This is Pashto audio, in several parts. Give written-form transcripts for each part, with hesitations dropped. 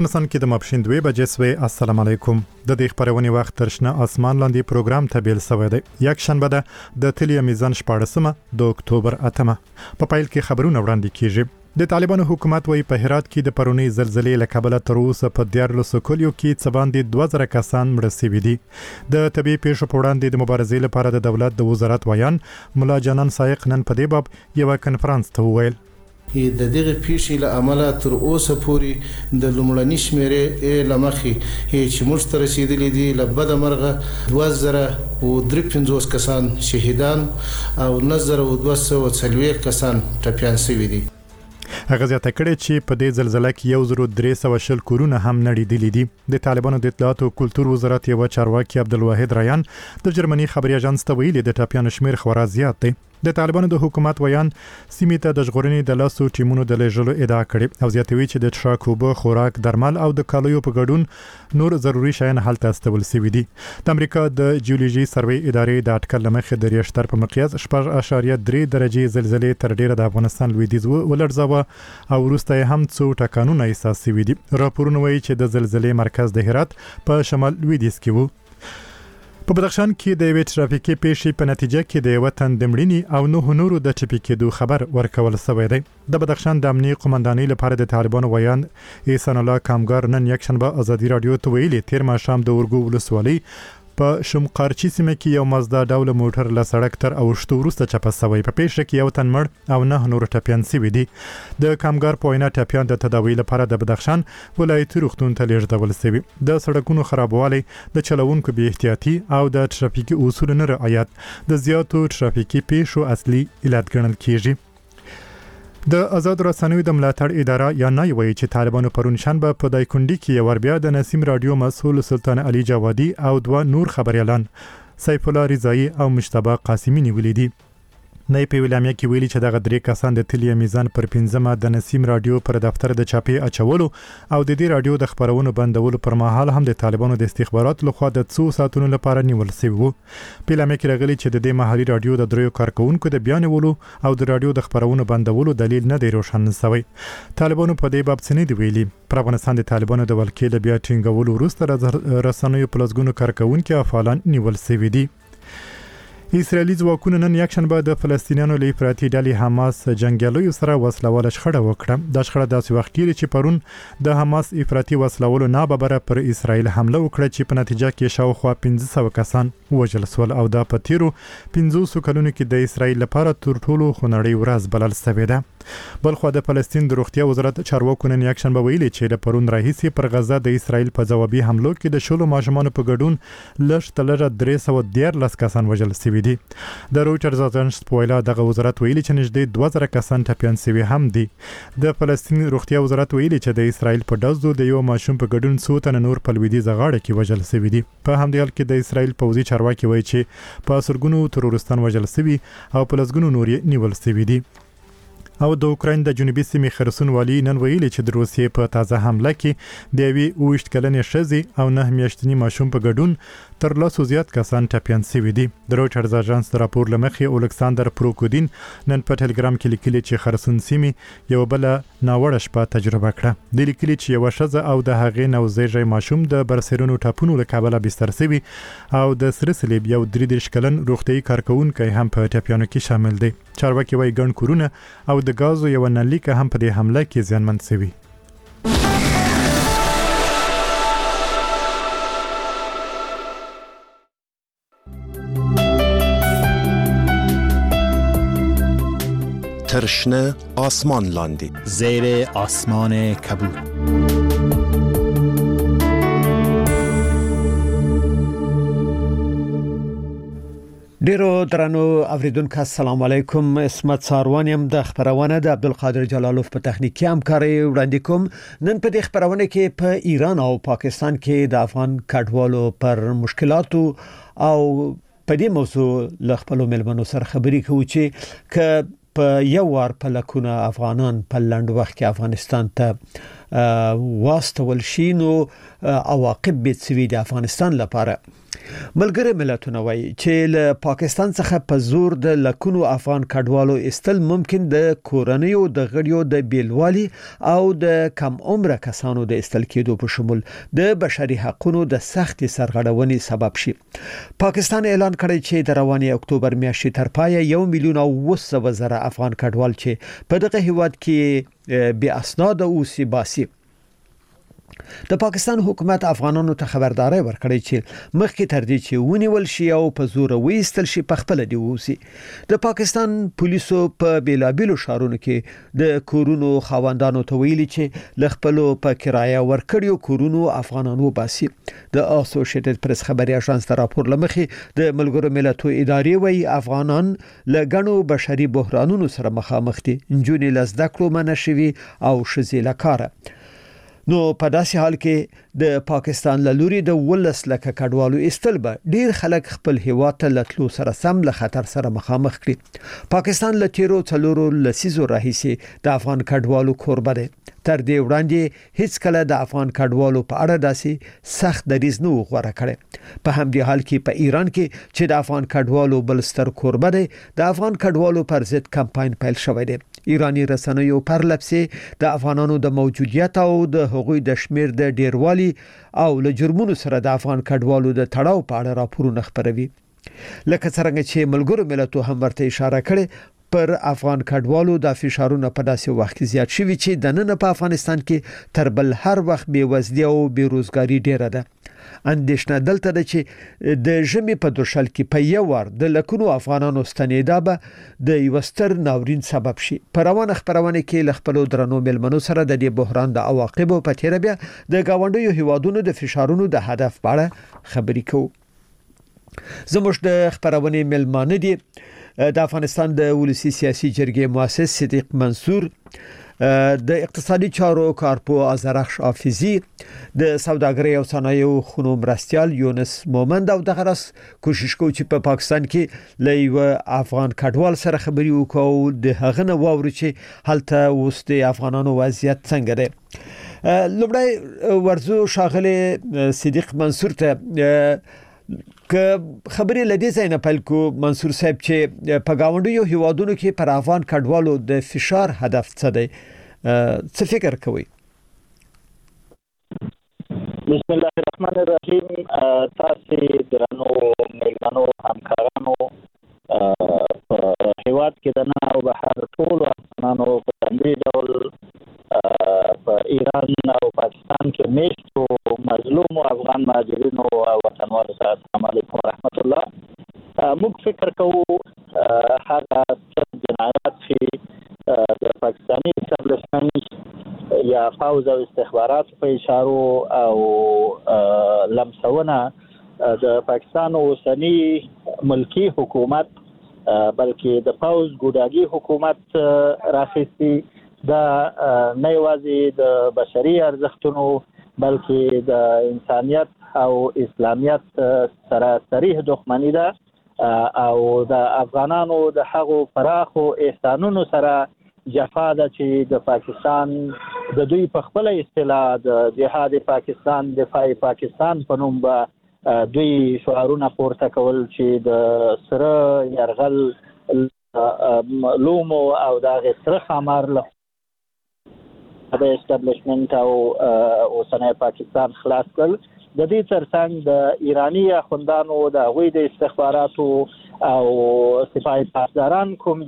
افغانستان کې د ماپښین 2 بجې سوی. السلام علیکم. د دې خبرونې وخت ترشنه اسمان لاندې پروګرام ته بیل سوی دی. یک شنبه ده د تلیا میزان 14 د اکتوبر 8. په پایل کې خبرونه وړاندې کیږي. د طالبانو حکومت وایي په هرات کې د پرونی زلزلې له کبله تر اوسه په 14 کلیو کې څه باندې 2000 کسان مړه شوي دي. د طبي پیښو په وړاندې د مبارزې لپاره د دولت د وزارت ویان ملا جانان سایق نن په دې باب یو کنفرانس ته وویل. د دغه پیښې له امله تر اوسه پورې د لومړني شمیرې لمخې چې موږ ته رسیدلې دي له بده مرغه 2053 کسان شهیدان او 9240 کسان ټپیان شوي دي. هغه زیاته کړې چې په دې زلزلې کې 1320 کورونه هم نړیدلي دي. د طالبانو د اطلاعات او کلتور وزارت یو چارواکي عبدالواحد ریان د جرمني خبري اژانس ته ویلي د ټپیانو شمیر خورا زیات دی. د طالبانو د حکومت ویان سیمې ته د ژغورنې د لاسو ټیمونو د لېږلو ادعا کړې او زیاتوي چې د څښاک اوبه، خوراک، درمل او د کالیو په ګډون نور ضروري شیان هلته استول شوي دي. د امریکا د جیولوژي سروې ادارې د اټکل لمخې د ریشتر په مقیاس 4.3 درجه زلزلې تر ډیره د افغانستان لویدیځ ولړزاوه او وروسته هم څو ټکانونه احساس شوي دي. راپورونه وایي چې د زلزلې مرکز د هرات په شمال لویدیځ کې وو. په بدخشان کې د یوې ټرافیکي پیښې په نتیجه کې د یو تن د مړینې او 9 نورو د ټپي کېدو خبر ورکول شوی دی. د بدخشان د امنیت قومندانۍ لپاره د طالبانو ویان احسان الله کامګار نن یک شنبه ازادي رادیو ته ویلي تیر ماښام د اورګو ولسوالۍ په شمقارچی سیمه کې یو مزدا ډول موټر له سړک تر اوښتو وروسته چپه شوی. په پیښه کې یو تن مړ او 9 نور ټپیان شوي دي. د کامګار په وینا ټپیان د تداوی لپاره د بدخشان ولایتي روغتون ته لیږدول شوي. د سړکونو خرابوالی، د چلوونکو بې احتیاطي او د ټرافیکي اصولو نه رعایت د زیاتو ټرافیکي پیښو اصلي علت ګڼل کیږي. د آزاد رسنیو د ملاتړ اداره یا نای وایي چې طالبانو پرون شنبه په دایکندي کې یو بیا د نسیم رادیو مسؤل سلطان علي جوادي او 2 نور خبريالان سیف الله رضایی او مجتبی قاسمی نیولې دي. نه په ویلامیا کې ویلي چې دغه 3 کسان د تلیا میزان پر 15 د نسیم رادیو پر دفتر د چاپی اچولو او د دې رادیو د خبرونو بندولو پر مهال هم د طالبانو د استخبارات لخوا د 2 ساعتونو لپاره نیول شوی وو. په لامل کې راغلي چې د دې محلي رادیو د 3 کارکونکو د بیانولو او د رادیو د خبرونو بندولو دلیل نه دی روښانه شوی. طالبانو په دې باب څه نه دی ویلي. پر افغانستان د طالبانو د ولکې د بیا ټینګولو وروسته رسنیو په لسګونو کارکونکو افعالان نیول شوی دي. اسرائیلي ځواکونو نن یک شنبه د فلسطینیانو له افراطي ډلې حماس جنگیالیو سره وسلواله شخړه وکړه. دا شخړه داسې وخت کې چې پرون د حماس افراطي وسلوالو ناببره پر اسرائیل حمله وکړه چې په نتیجه کې شاوخوا 1500 کسان وژل شول او دا په تیرو 500 کلونو کې د اسرائیل لپاره تر ټولو خونړۍ ورځ بلل شوې ده. بلخو د فلسطین د روغتیا وزارت چارواکو نن یک شنبه ویلي چې د پرون راهیسې پر غزه د اسرائیل په ځوابي حملو کې د شلو ماشومانو په ګډون لږ تر لږه 313 کسان وژل شوي دي. د رویټرز اژانس په وینا دغه وزارت ویلي چې نږدې 2000 کسان ټپیان شوي هم دي. د فلسطین روغتیا وزارت ویلي چې د اسرائیل په ډزو د یو ماشوم په ګډون 100 تن نور په لویدیځه غاړه کې وژل شوي دي. په همدې حال کې د اسرائیل پوځي چارواکي وایي چې په سرګونو ترورستان وژل شوي او په لسګونو نور نیول شوي دي. او د اوکراین د جنوبي سیمې خرسون والی نن ویلي چې د روسیې په تازه حمله کې د یوې 28 کلنې ښځې او 9 میاشتني ماشوم په ګډون تر 100 زیات کسان ټپیان شوي دي. د رویټرز اژانس د راپور لمخې اولکساندر پروکودین نن په ټلګرام کې لیکلي چې خرسون سیمې یو بل ناوړه شپه تجربه کړه. د لیکلي چې یو ښځه او د هغې نوزیږي ماشوم د برسیرونو ټاپونو له کبله بستر شوي او د سره صلیب یو 33 کلن روغتیايي کارکونکی هم په ټپیانو کې شامل دی. چارواکي وايي ګڼ کورونه او د غازو یو نلیکه هم په دې حمله کې زیانمن شوي. ترشنه آسمان لاندې زیر آسمان کبود. ډیرو درنو اوریدونکو السلام علیکم. اسمت ساروان يم د خبرونه د عبدالقادر جلالوف په تخنیکی همکاري وړاندې کوم. نن په دې خبرونه کې په ایران او پاکستان کې د افغان کډوالو پر مشکلاتو او په دې موضوع ل خپل ملمنو سره خبري کوو چې په یو وار په لکونه افغانان په لند وخت کې افغانستان ته واستول شي نو عواقب به څه وي د افغانستان لپاره. ملګری ملتونه وایي چې له پاکستان څخه په زور د لکونو افغان کډوالو استل ممکن د کورنیو د غړیو د بیلوالي او د کم عمره کسانو د استل کېدو په شمول د بشري حقوقو د سخت سرغړونې سبب شي. پاکستان اعلان کړی چې د رواني اکتوبر میاشتې تر پایه 1,900,000 افغان کډوال چې په دغه هیواد کې بې اسناد اوسي باسي. د پاکستان حکومت افغانانو ته خبرداري ورکړې چې مخکې تر دې چې ونیول شي او په زور وېستل شي په خپل دی ووسی. د پاکستان پولیسو په بیلابیلو شهرونو کې د کورونو خاوندانو ته ویلي چې ل خپل په کرایه ورکړیو کورونو افغانانو باسي. د اسوسییټډ پریس خبري اژانس ته راپور لمخې د ملګرو ملتونو ادارې وایي افغانان له غنو بشري بحرانونو سره مخامخ دي. انجونې لزده کړو منشوي او شزیله کاره. نو په داسې حال کې د پاکستان له لوري د 12 لکه کډوالو استل به ډیر خلک خپل هیواد ته لټلو سره سم له خطر سره مخامخ کړي. پاکستان له تیرو څلورو لسیزو راهیسې د افغان کډوالو کوربه دی. تر دې وړاندې هیڅ کله د افغان کډوالو په اړه داسې سخت دریځ نه غوړه کړي. په همدې حال کې په ایران کې چې د افغان کډوالو بلستر کوربه دی د افغان کډوالو پر ضد کمپاین پیل شوی دی. ایرانی رسنیو پر لپسې د افغانانو د موجودیت او د هغوی د شمیر د ډیروالي او له جرمونو سره د افغان کډوالو د تړاو په اړه راپورونه خپروي. لکه څنګه چې ملګرو ملتونو هم ورته اشاره کړې پر افغان کډوالو د فشارونو په داسې وخت کې زیات شوي چې د نن په افغانستان کې تر بل هر وخت بیوزلي او بیروزګاری ډیره ده. اندېښنه دلته ده چې د ژمي په دوشل کې په یو ور د لکونو افغانانو ستنېدا به د یوستر ناورین سبب شي. په روانه خبرونه کې لخپلو درنو ملمنو سره د دې بحران د عواقبو په تیر بیا د گاونډیو هیوادونو د فشارونو د هدف په اړه خبرې کوو. زموږ د خبرونه ملمانه دي د افغانستان د ولسی سیاسي جرګې مؤسس صدیق منصور، د اقتصادي چارو کارپو ازرخش حافظي، د سوداګرۍ او صنایعو خونو مرستيال یونس مومند او دغه راس کوشش کوي چې په پاکستان کې لایو افغان کډوال سره خبري وکاو د هغه نه واوري چې هلته اوس د افغانانو وضعیت څنګه دی. لومړی ورزو شاغله صدیق منصور ته که خبرې لدې ځای نه پیل کو منصور صاحب چې په گاونډیو هیوادونو کې پر افغان کډوالو د فشار هدف څه دی، څه فکر کوي؟ بسم الله الرحمن الرحیم. تاسو درنو ملګرو همکارانو په هیواد کې د نه او بهر ټول افغانانو په تندې ډول په ایران او پاکستان کې میشتو مظلوم افغان مهاجرینو او وطنوالو ته السلام علیکم ورحمت الله. موږ فکر کوو هغه جنایات چې د پاکستاني اسټابلیشمنت یا فوز او استخبارات په اشارو او لمسونه د پاکستان اوسنی ملکی حکومت بلکې د فوز ګوډاګي حکومت راخیستي دا نه یوازې د بشري ارزښتونو بلکې د انسانیت او اسلامیت سره صریح دښمنی ده او د افغانانو د هغو پراخو احسانونو سره جفا ده چې د پاکستان د دوی په خپل اصطلاح د جهاد پاکستان دفاع پاکستان په نوم به دوی شعارونه پورته کول چې د سره يرغل لومو او د سره خمر له د اسټابلیشمنت او اوسنۍ پاکستان خلاص کړل. د دې ترڅنګ د ایرانی اخوندانو د غوی د استخباراتو او سپاه پاسداران کوم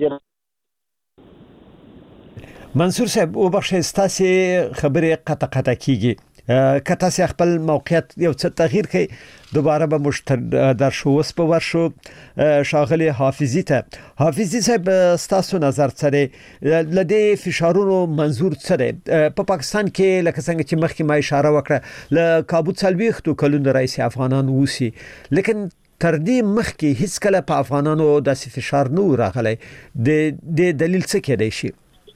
منصور صاحب او بخښه ستاسو خبرې قطع کیږي که تاسو خپل موقعیت یو څه تغییر کړئ دوباره به مشتر در شو وس په ورشو شاغله حافظی صاحب ستاسو نظر څه لدی فشارونو منظور څه په پاکستان کې لکه څنګه چې مخکې ما اشاره وکړه ل کابو څلويختو کلون رئیس افغانان وسی لیکن تر دې مخکې هیڅ کله په افغانانو داسې فشار نه راغلی د دلیل څه کېدای شي؟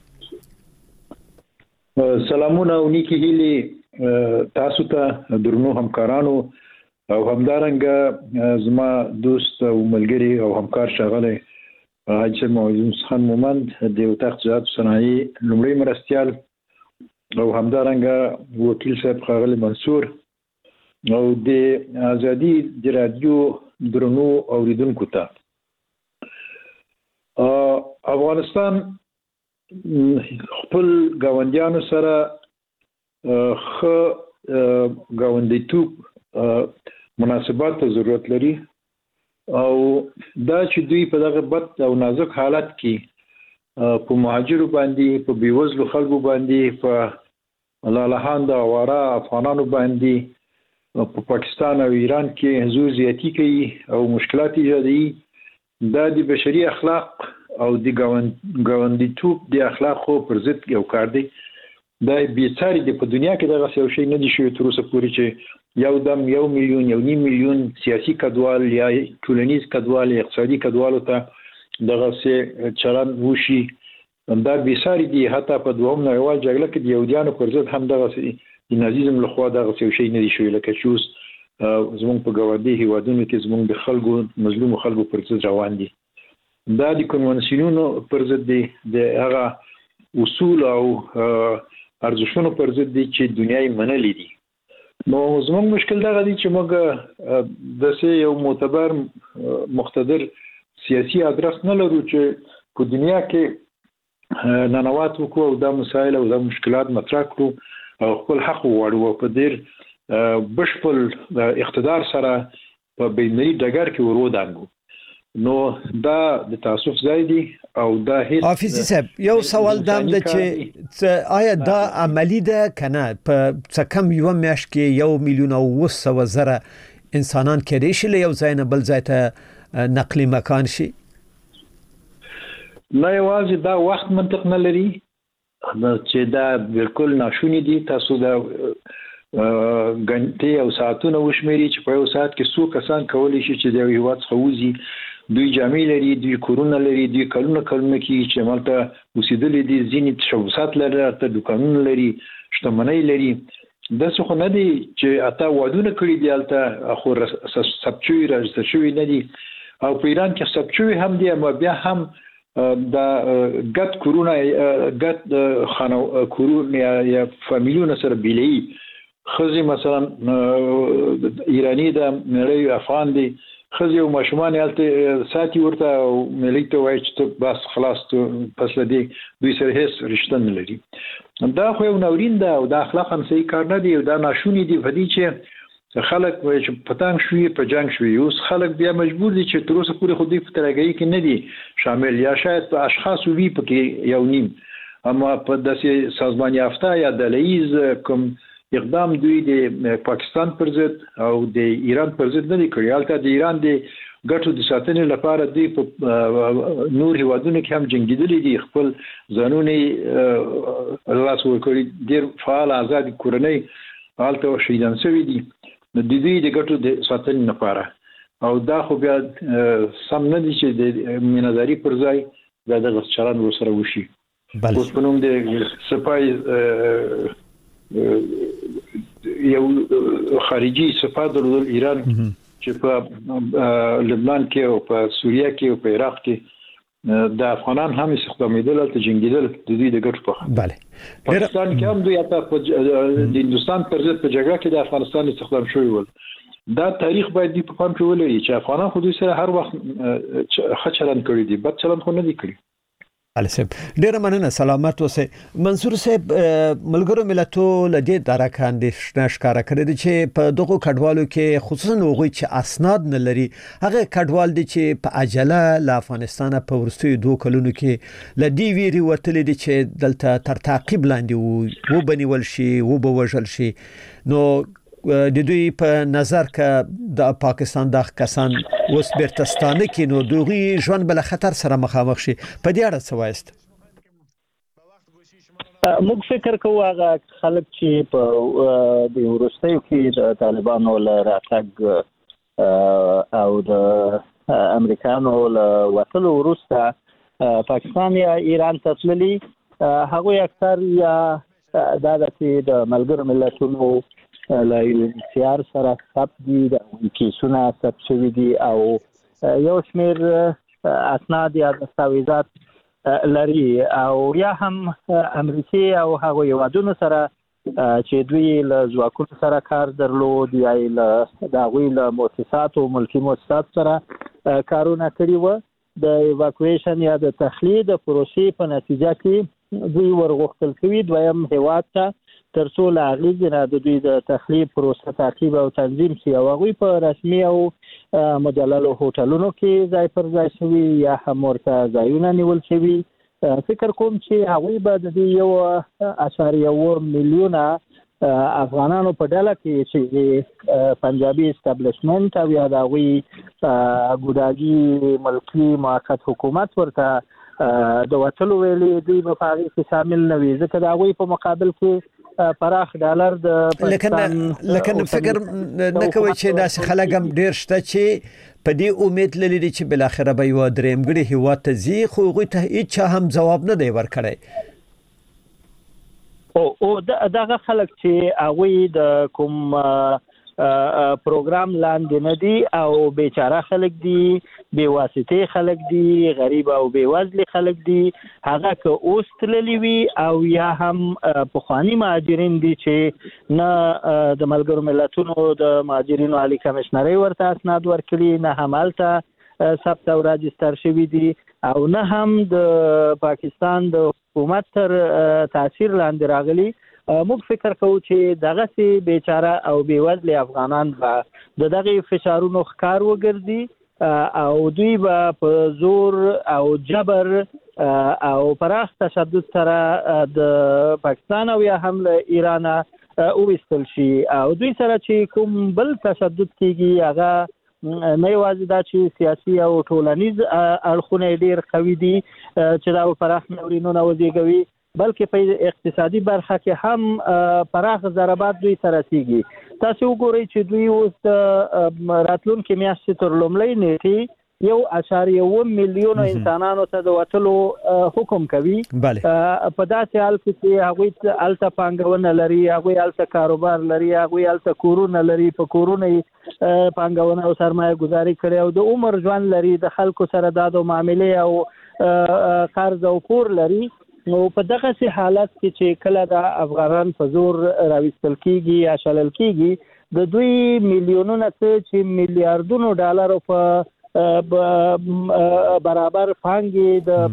سلامونه او نیکی هیلي تاسو ته درنو همکارانو او همدارنګه زما دوست او ملګری او همکار شاغله حاجی معزز خان مومند د وطاق زیات صنایع لومړی مرستيال او همدارنګه وکیل صاحب خاغله منصور او د ازادي د رادیو درنو اوریدونکو ته افغانستان خپل گاونډیانو سره گاونډیتوب مناسبات ته ضرورت لري او دا چې دوی په دغه بد او نازک حالت کې په مهاجرو باندې په بیوزلو خلکو باندې په لالهاند او واره افغانانو باندې په پاکستان او ایران کې حضور زیاتی کوي او مشکلات ایجادوي دا د بشري اخلاق او د گاونډیتوب د اخلاقو پر ضد یو کار دی دا بیچاري د په دنیا کې دغه یو شی نه دي شوی تر اوسه پورې چې یو دم 1 میلیون 1.5 میلیون سیاسي کډوال یا ټولنیز کډوال اقتصادي کډوالو ته دغه څه چلن وشي دا بیچاري دي حتی په دوهم نړیوال جګړه کې د یهودانو پر ضد هم دغه د نازیزم لخوا دغه یو شی نه دي شوی لکه چې اوس زموږ په ګاونډي هیوادونو کې زموږ د خلکو مظلوم خلکو پر ضد روان دي دا د کنوانسیونونو پر ضد دي د هغه اصول او ارزښتونو پر ضد دي چې دنیاي منلي دي نو زموږ مشکل دا دی چې موږ د یو معتبر مقتدر سیاسي ادرس نه لرو چې په دنیا کې ننوات وکړو او دا مسایل او دا مشکلات مطرح کړو او خپل حق وغواړو په ډیر بشپړ اقتدار سره په بینري ډګر کې ورودانګو نو دا د تاسف ځای دی او دا هیڅ حافظ صاحب یو سوال دام د چې آیا دا عملی ده کنه په څکم یو میاش کې 1 میلیون او 200,000 انسانان کېدې شي له یو ځای نه بل ځای ته نقلی مکان شي نه یوازې دا وخت منطق نه لري چې دا بالکل ناشونی دي تاسو دا غنټه او ساعتونه وشمېري چې په یو ساعت کې څو کسان کولی شي چې د هیواد خوځي دوی جامې لري دوی کورونه لري دوی کلونه کې چې مالته اوسېدلې دي ځینې تشوسات لري ته دکانونه لري شتمنۍ لري د څه خو نه دي چې اته وادونه کړی دی البته خو سبچوي راځي نه دي او په ایران کې سبچوي هم دي اما بیا هم دا ګټ کورونه ګټ خانو کورونه یا فامیلونه سره بیلي خزي مثلا ایرانی د نړۍ افغان دي خزي او ماشومان یالته ساتي ورته ملي ته وایي چې بس خلاص پس لدی دوی سره هیڅ رشتہ نه لري دا خو یو نورین ده او د اخلاقا صحیح کار نه دی او دا ناشونی دی په دې چې خلک وایي چې پتنګ شوی په جنگ شوی اوس خلک بیا مجبور دي چې تر اوسه پورې خو دې په ترګي کې نه دي شامل یا شاید په اشخاص وی پکې یو نیم اما په داسې سازمان یافته یا دلایز کوم اقدام دوی د پاکستان پر ضد او د ایران پر ضد نه کړی البته د ایران د ګټو د ساتنې لپاره دوی په نور هیوادونو کې هم جنگیدلي دي خپل ځانونه لاس ورکړي ډیر فعال آزاد کورنۍ البته شهیدان شوي دي د دې د ګټو د ساتنې لپاره او دا خو بیا سم نه دي چې د میناداري پر ځای دا د غچران ورسره وشي اوس په نوم د سپای یو خارجي صفات د ایران چې په لبنان کې او په سوریه کې او په عراق کې د افغانان هم استخدامیدل ته جنگیدل د دې د ګټ په bale پاکستان کې هم دوی اته په د هندستان پر ضد په جګړه کې د افغانستان استخدام شوی ول دا تاریخ باید دی په پام کې ولري چې افغانان خو دوی سره هر وخت خچلن کړی دي بد چلن خو نه دي کړی صاحب ډیر مننه سلامت اوسه منصور صاحب ملګرو ملتونو لدې درکه اندېښنه ښکارا کړې دي چې په دغه کډوالو کې خصوصا هغوی چې اسناد نه لري هغه کډوال دي چې په عجله له افغانستان په ورستیو 2 کلونو کې لدی ویری وتل دي چې دلته تر تعقیب لاندې وو بنول شي وو بوجل شي نو د دوی په نظر کې د پاکستان د کسان اوس برتستانه کې نو دوی ژوند بل خطر سره مخامخ شي په دې اړه څه وایست موږ فکر کوو هغه خلک چې په د ورستیو کې د طالبانو له راتګ او د امریکانو له وټلو وروسته پاکستان یا ایران ته تللي هغه اکثر یا د ملګرو ملتونو لا UNHCR سره ثبت دي د کیسونه ثبت شوي دي او یو شمېر اسناد یا دستاویزات لري او یا هم امریکای او هغه هیوادونو سره چې دوی له ځواکونو سره کار درلود یا له داغوی له مؤسساتو ملکی مؤسسات سره کارونه کړي و. د ایواکویشن یا د تخلیه د پروسې په نتیجه کې دوی ورغوښتل شوي دویم هیواد ته ترڅو له هغې نه د دوی د تخلیه پروسه تعقیب او تنظیم شي او هغوی په رسمي او مجللو هوټلونو کې ځای پر ځای شوي یا هم ورته ځایونه نیول شوي. فکر کوم چې هغوی به د دې 1.1 میلیونه افغانانو په ډله کې چې پنجابي اسټابلیشمنت او یا د هغوی ګوډاګي ملکي موقت حکومت ورته د وتلو ویلې دوی به په هغې کې شامل نه وي ځکه د هغوی په مقابل کې پراخ ډالر د لکن فکر نه کوي چې داسې خلک هم ډېر شته چې په دې امید لري چې بل اخره به یو درېمګړي هیواد ته ځي خو هغوی ته هیڅ هم ځواب نه دی ورکړی. او دغه خلک چې هغوی د کوم پروګرام لاندې نه دي او بیچاره خلک دي بې واسطې خلک دي غریب او بې وزلي خلک دي هغه که اوس تللي وي او یا هم پخواني مهاجرین دي چې نه د ملګرو ملتونو د مهاجرینو عالي کمیشنرۍ ورته اسناد ورکړي نه هم هلته ثبت او راجستر شوي دي او نه هم د پاکستان د حکومت تر تاثیر لاندې راغلي. موږ فکر کوو چې دغسې بیچاره او بېوزلي افغانان به د دغې فشارونو ښکار وګرځي او دوی به په زور او جبر او پراخ تشدد سره د پاکستان او یا هم له ایران وویستل شي او دوی سره چې کوم بل تشدد کېږي هغه نه یوازې دا چې سیاسي او ټولنیز اړخونه ډېر قوي دي چې دا پراخ ناورینونه وزېږوي بلکې په اقتصادي برخه کې هم پراخ ضربات دوی ته رسیږي. تاسو وګورئ چې دوی اوس راتلونکې میاشتې تر لومړۍ نیټې 1.1 میلیونو انسانانو ته د وتلو حکم کوي. په داسې حال کې چې هغوی هلته پانګونه لري هغوی هلته کاروبار لري هغوی هلته کورونه لري په کورونه یې پانګونه او سرمایه ګزاري کړې او د عمر ژوند لري د خلکو سره داد او معاملې او قرض او پور لري. نو په دغه حالت کې چې کله د افغانان په زور راوستل کیږي یا شلل کیږي د دوی میلیونونه چې میلیارډونو ډالر په برابر پانګې د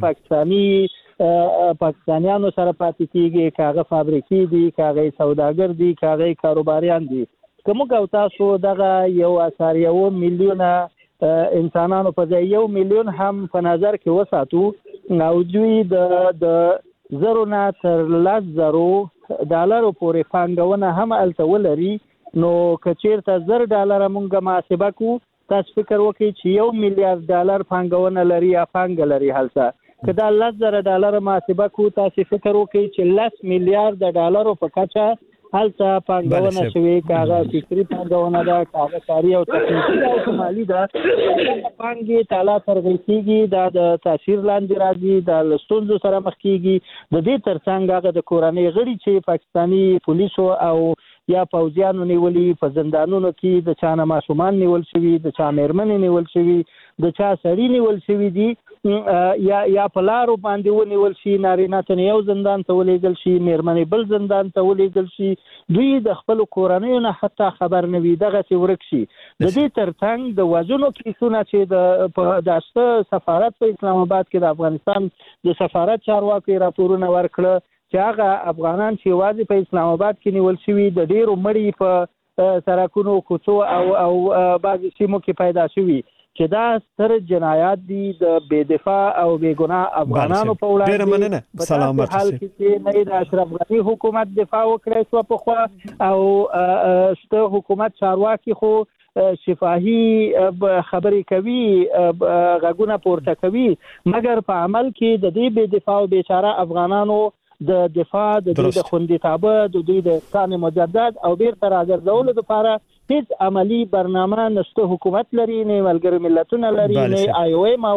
پاکستانیانو سره پاتې کیږي کاغه فابریکې دي کاغه سوداګر دي کاغه کاروباریان دي کوم او تاسو دغه 1.1 میلیونه انسانانو په ځای 1 میلیون هم په نظر کې وساتو او دوی د 0 نه تر 10,000 ډالر پورې پانګونه هم الته ولري نو کچیرته $10 مونږه محاسبه کو تاسو فکر وکړئ چې 1 میلیارډ ډالر پانګونه لري یا پانګه لري هلته که دا $10,000 محاسبه کو تاسو فکر وکړئ چې 10 میلیارډ ډالر په کچه هلته پانګونه شوی کاغه فکری پانګونه ده کاغه کاری او تخنیکی او مالی ده پانګې تعالی ترغیږي دا د تاثیر لاندې راځي د لستونزو سره مخ کیږي د دې ترڅنګ هغه د کورنۍ غړي چې پاکستانی پولیسو او یا پوځیانو نیولي په زندانونو کې د چا نه ماشومان نیول شوي د چا میرمنې نیول شوي د چا سړي نیول شوي دي یا په لارو باندې ونیول شي نارینه ته یو زندان ته ولېږل شي میرمنې بل زندان ته ولېږل شي دوی د خپل کورنیو نه حتی خبر نه وي دغسې ورک شي. د دې ترڅنګ د وژنو کیسونه چې د سفارت په اسلام آباد کې د افغانستان د سفارت چارواکو راپورونه ورکړه چې هغه افغانان چې یوازې په اسلام آباد کې نیول شوي د ډېرو مړي په سرکونو کوڅو او بعضې سیمو کې پیدا شوي چې دا ستر جنایات دي د بې دفاع او بې ګناه افغانانو په وړاندې په داسې حال کې چې نه د اشرف غني حکومت دفاع وکړی شوه پخوا او شته حکومت چارواکي خو شفاهي خبرې کوي غږونه پورته کوي مګر په عمل کې د دې بې دفاع او بیچاره افغانانو د دفاع د دوی د خوندیتابه د دوی د احسان مجدد او بیرته راګرځولو لپاره هیڅ عملی برنامه نشته حکومت لري نه ملګرو ملتونه لري نه IOM او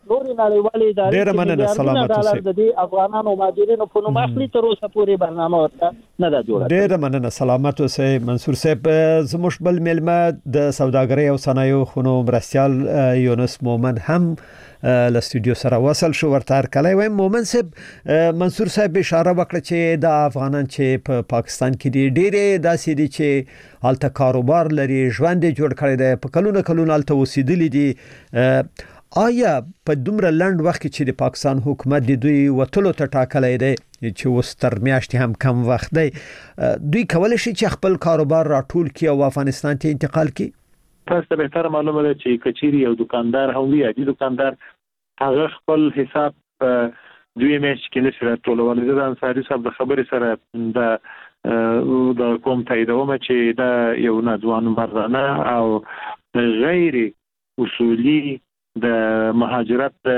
نوري نړیوالې ادارې ډېره مننه سلامت اوسئ د دې افغانانو مهاجرینو په نوم اخلي تر اوسه پورې برنامه ورته نه ده جوړه. ډېره مننه سلامت اوسئ منصور صاحب. زموږ بل میلمه د سوداګرۍ او صنایعو خونو مرستیال یونس مومن هم له استودیو سره وصل شو. ورته کله وایم مومن صاحب، منصور صاحب اشاره وکړه چې د افغانان چې په پاکستان کې دي ډېرې داسې دي چې هلته کاروبار لري، ژوند جوړ کړی دی، په کلونه هلته اوسېدلي دي. آیا په دومره لنډ وخت کې چې د پاکستان حکومت د دوی وتلو ته ټاکلی دی چې اوس تر میاشتې هم کم وخت دی، دوی کولی شي چې خپل کاروبار راټول کړي او افغانستان ته انتقال کړي؟ تاسو ته بهتر معلومه ده چې کچيري یو دکاندار هم وي، عادي دکاندار هغه خپل حساب دوی میاشتې کې نشي راټولولی. د انصاري صاحب د خبرې سره د کوم تاییدوم چې دا یو ناځوان مردانه او غیر اصولي د مهاجرت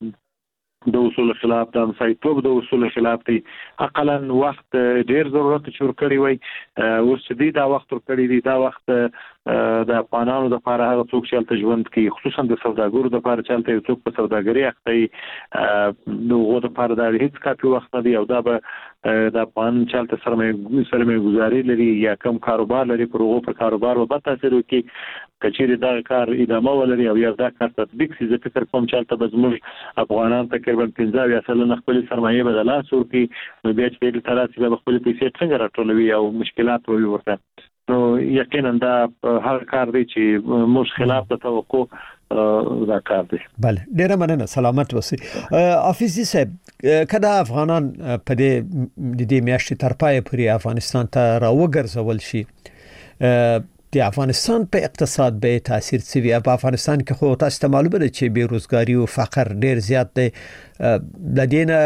د اصول خلاف د انسایتوب د اصول خلاف دی. اقلا وخت ډیر ضرورت شور کړی وای، اوس چې دا وخت ور کړی دی، دا وخت د افغانانو د لپاره هغه څوک چې تل ژوند کوي، خصوصا د سوداګرو د لپاره چې تل څوک په سوداګرۍ اخته نو د لپاره د هیڅ کافي وخت نه دی او دا به د افغان چلته سرمایه گذاري لري یا کم کاروبار لري پر کاروبار وبد تاثیر وکړي. کچېری دا کار ادامه ولري او یا دا کار تطبیق شي، زه فکر کوم چې تل زموږ افغانان تقریبا 15 خپل سرمایه بدلا سورتي نو بیا چې د تراسي به خپل پیسې څنګه راټولوي او مشکلات وي ورته. نو یقینا دا هر کار دی چې موږ خلاف د توقع دا کار دی. بله ډیره مننه سلامت اوسئ. حافظي صاحب، کله افغانان په دې میاشتې تر پای پورې افغانستان ته راوګرځول شي، د افغانستان په اقتصاد به تاثیر څه وي؟ په افغانستان کې خو تاسو ته معلومه ده چې بیروزګاری او فقر ډیر زیات دی، د دینه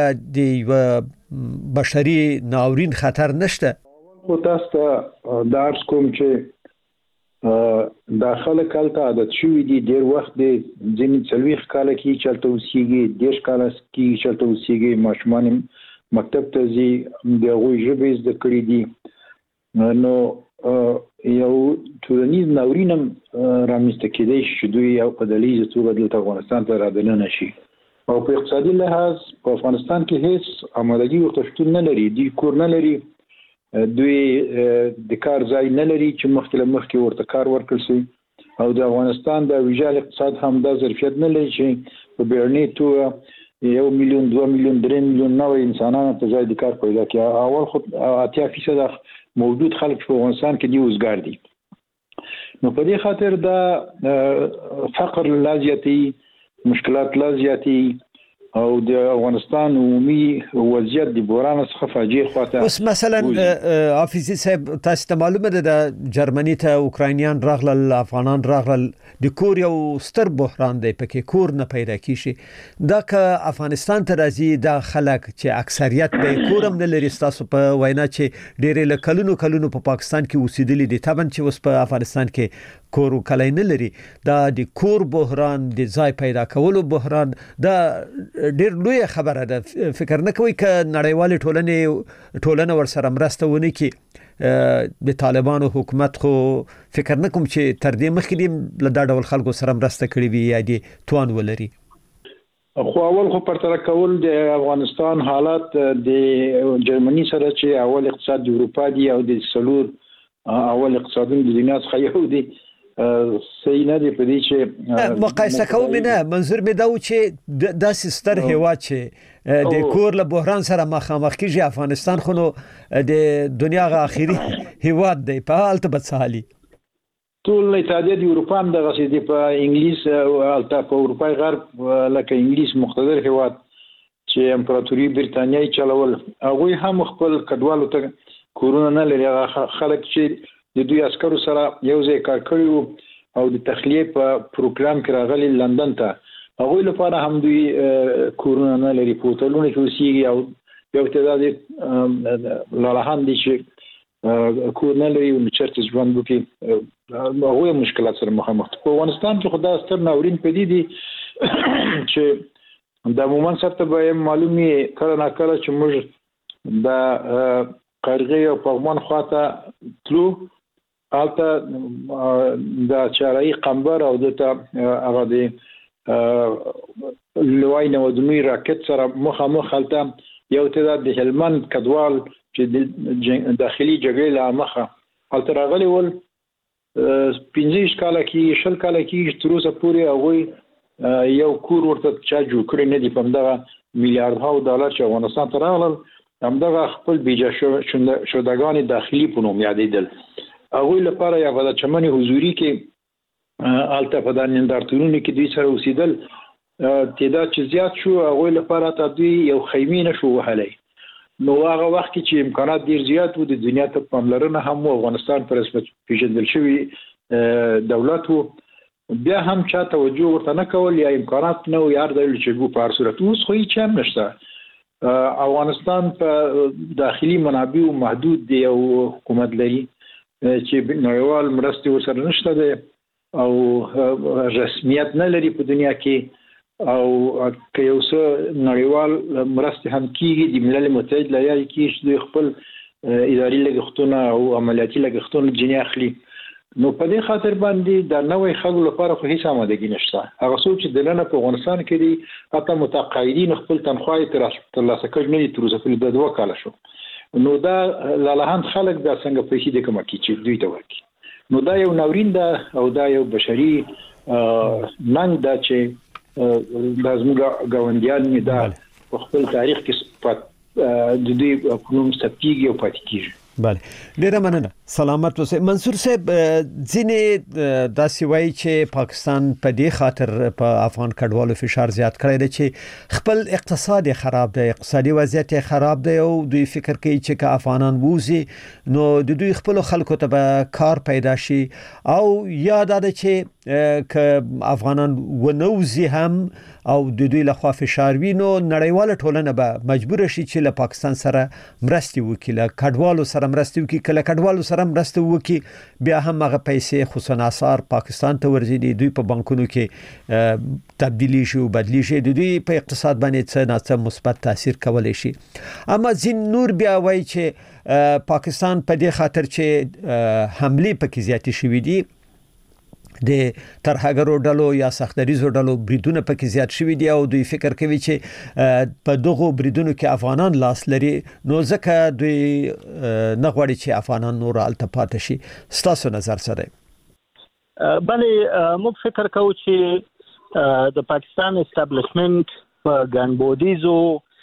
د بشري ناورین خطر نشته. خو تاسو ته درس کوم چې داخله کالته عادت شوی دی ډیر وخت دی، ځینې 40 کال کې چلته اوسېږي، 10 کال کې چلته اوسېږي، ماشومان مکتب ته ځي، د هغوی ژبې زده کړې دي. نو یو ټولنیز ناورین هم رامنځته کېدای شي چې دوی یو په دلیزه توګه دلته افغانستان ته رادننه شي. او په اقتصادي لحاظ په افغانستان کې هیڅ آمادګي ورته شتون نه لري، دوی کور نه لري، دوی د کار ځای نه لري چې مخکې ورته کار ورکړل شي، او د افغانستان د ویجال اقتصاد هم دا ظرفیت نه لري چې په بیړنۍ توګه 1 میلیون 2 میلیون 3 میلیون نوې انسانانو ته ځای د کار پیدا کړي. اول خو 80% موجود خلک په افغانستان کې دی وزګار دي. نو په دې خاطر دا فقر لا زیاتی، مشکلات لا زیاتی، او د افغانستان عمومي وضعیت د بحران څخه فاجعه خواته. اوس مثلا حافظي صاحب، تاسو ته معلومه ده د جرمني ته اوکراینیان راغلل، افغانان راغلل، د کور یو ستر بحران دی، پکې کور نه پیدا کیږي. دا که افغانستان ته راځي دا خلک چې اکثریت به کور هم نه لري، تاسو په وینا چې ډېر له کلونو په پاکستان کې اوسېدلي دي، طبعا چې اوس په افغانستان کې کور کلی نه لري، دا د کور بحران، د ځای پیدا کولو بحران، دا ډېر لوی خبره ده. فکر نه کوي که نړیوالې ټولنه ورسره مرسته ونه کړي؟ د طالبانو حکومت خو فکر نه کوم چې تر دې مخکې له دا ډول خلکو سره مرسته کړې وي یا دې توان ولري. خو اول خو پرتله کول د افغانستان حالات د جرمني سره چې اول اقتصاد د اروپا دی او د سلور اول اقتصادون د دنیا څخه یو دی، صحیح نه دی په دې چې مقایسه کوم نه. منظور مې دا و چې داسې ستر هیواد چې د کور له بحران سره مخامخ کیږي، افغانستان خو نو د دنیا غ اخیری هیواد دی، په حالت بدسالي ټول اتحادیه د اروپا هم دغه سي دی، په انګلیس البته په اروپای غرب لکه انګلیس مقتدر هیواد چې امپراتوري برتانیای چلول، هغه هم خپل کډوالو ته کورونه نه لري. خلک چې د دوی عسکرو سره یو ځای کار کړی او د تخلیه په پروګرام کې راغلي لندن ته، هغه لپاره هم دوی کورونه نه لري، په هوټلونو کې اوسېږي، او یو تعداد لالاهان دي چې کور نه لري او چرته ژوند وکړي، هغه مشکلات سره مخامخ. په افغانستان کې خدای ستر ناورین پدې دي چې د عموما سره به معلومي کله نه کله چې موږ د قرغې او پغمان خواته تلو، البته د چارای قنبر او د هغه د لوی نوادمي راکټ سره مخامخ خلته یو تعداد د هلمند کډوال چې د داخلي جګړې له مخه هلته راغلي ول 15 کال کې 20 کال کې تر اوسه پورې هغه یو کور ورته چا جوړ کړی نه دی په دغه میلیارډ ډالر چې افغانستان ته راغلل همدغه خپل بیجا شودګان داخلي په نوم یادېدل هغه لپاره یا غدا چمنې حضوري کې الته په دانندارتونو کې دوی سره اوسېدل تعداد چې زیات شو هغه لپاره تدوی یو خیمه نشو وهلای نو هغه وخت چې امکانات ډیر زیات وو د دنیا ته پاملرنه هم افغانستان پر اساس پیژندل شوی دولت وو بیا هم چا توجه ورته نه کول یا امکانات نه یار د لچګو په صورت اوس خو هیڅ هم نشته افغانستان په داخلي منابع محدود دی او حکومت لري چې نړیوال مرستې ورسره نشته دی او رسمیت نه لري په دنیا کې او که یو څه نړیوال مرستې هم کیږي د ملل متحد لایحه کې چې خپل اداري لګښتونه او عملیاتي لګښتونه جنې اخلي نو په دې خاطر باندې د نوې خلکو لپاره خو هیڅ آمادګي نشته هغه څوک چې دلته په افغانستان کې دي حتی متقاعدین خپل تنخواه ترلاسه کړي نه دي تر اوسه پورې د 2 کال شو نو دا لالهان خلک دا څنګه پیسې د کومه کې چې دوی ته ورکړي نو دا یو ناورین ده او دا یو بشري ننګ ده چې لازم غونډیان نه دا په خپل تاریخ کې د دې په نوم ستېږي او پاتې کیږي بله ډیره مننه سلامت اوسئ منصور صاحب ځینې داسې وایي چې پاکستان په دې خاطر په افغان کډوالو فشار زیات کړی دی چې خپل اقتصاد خراب دی اقتصادي وضعیت خراب دی او دوی فکر کوي چې که افغانان ووزي نو د دوی خپل خلکو ته به کار پیدا شي او یا دا چې که افغانان ونوزي هم او د دوی له خوا فشار وینو نړیواله ټولنه به مجبور شي چې له پاکستان سره مرستې وکړي له کډوالو سره مرستې وکړي کله کډوالو سره مرسته وکړي بیا هم هغه پیسې خصوصا اثار پاکستان ته ورځي دوی په بانکونو کې تبدیلی شي او بدلی شي دوی په اقتصاد باندې څه نه څه مثبت تاثیر کولای شي اما ځین نور بیا وایي چې پاکستان په دې خاطر چې حمله پکې زیاتې شوې دي د ترهګرو ډلو یا سختریزو ډلو بریدونه پکې زیات شوي دي او دوی فکر کوي چې په دغه بریدونو کې افغانان لاس لري نو ځکه دوی نه غواړي چې افغانان نور الته پاتې شي ستاسو نظر سره بلې موږ فکر کوو چې د پاکستان استابلیشمنت په ګنبودیزو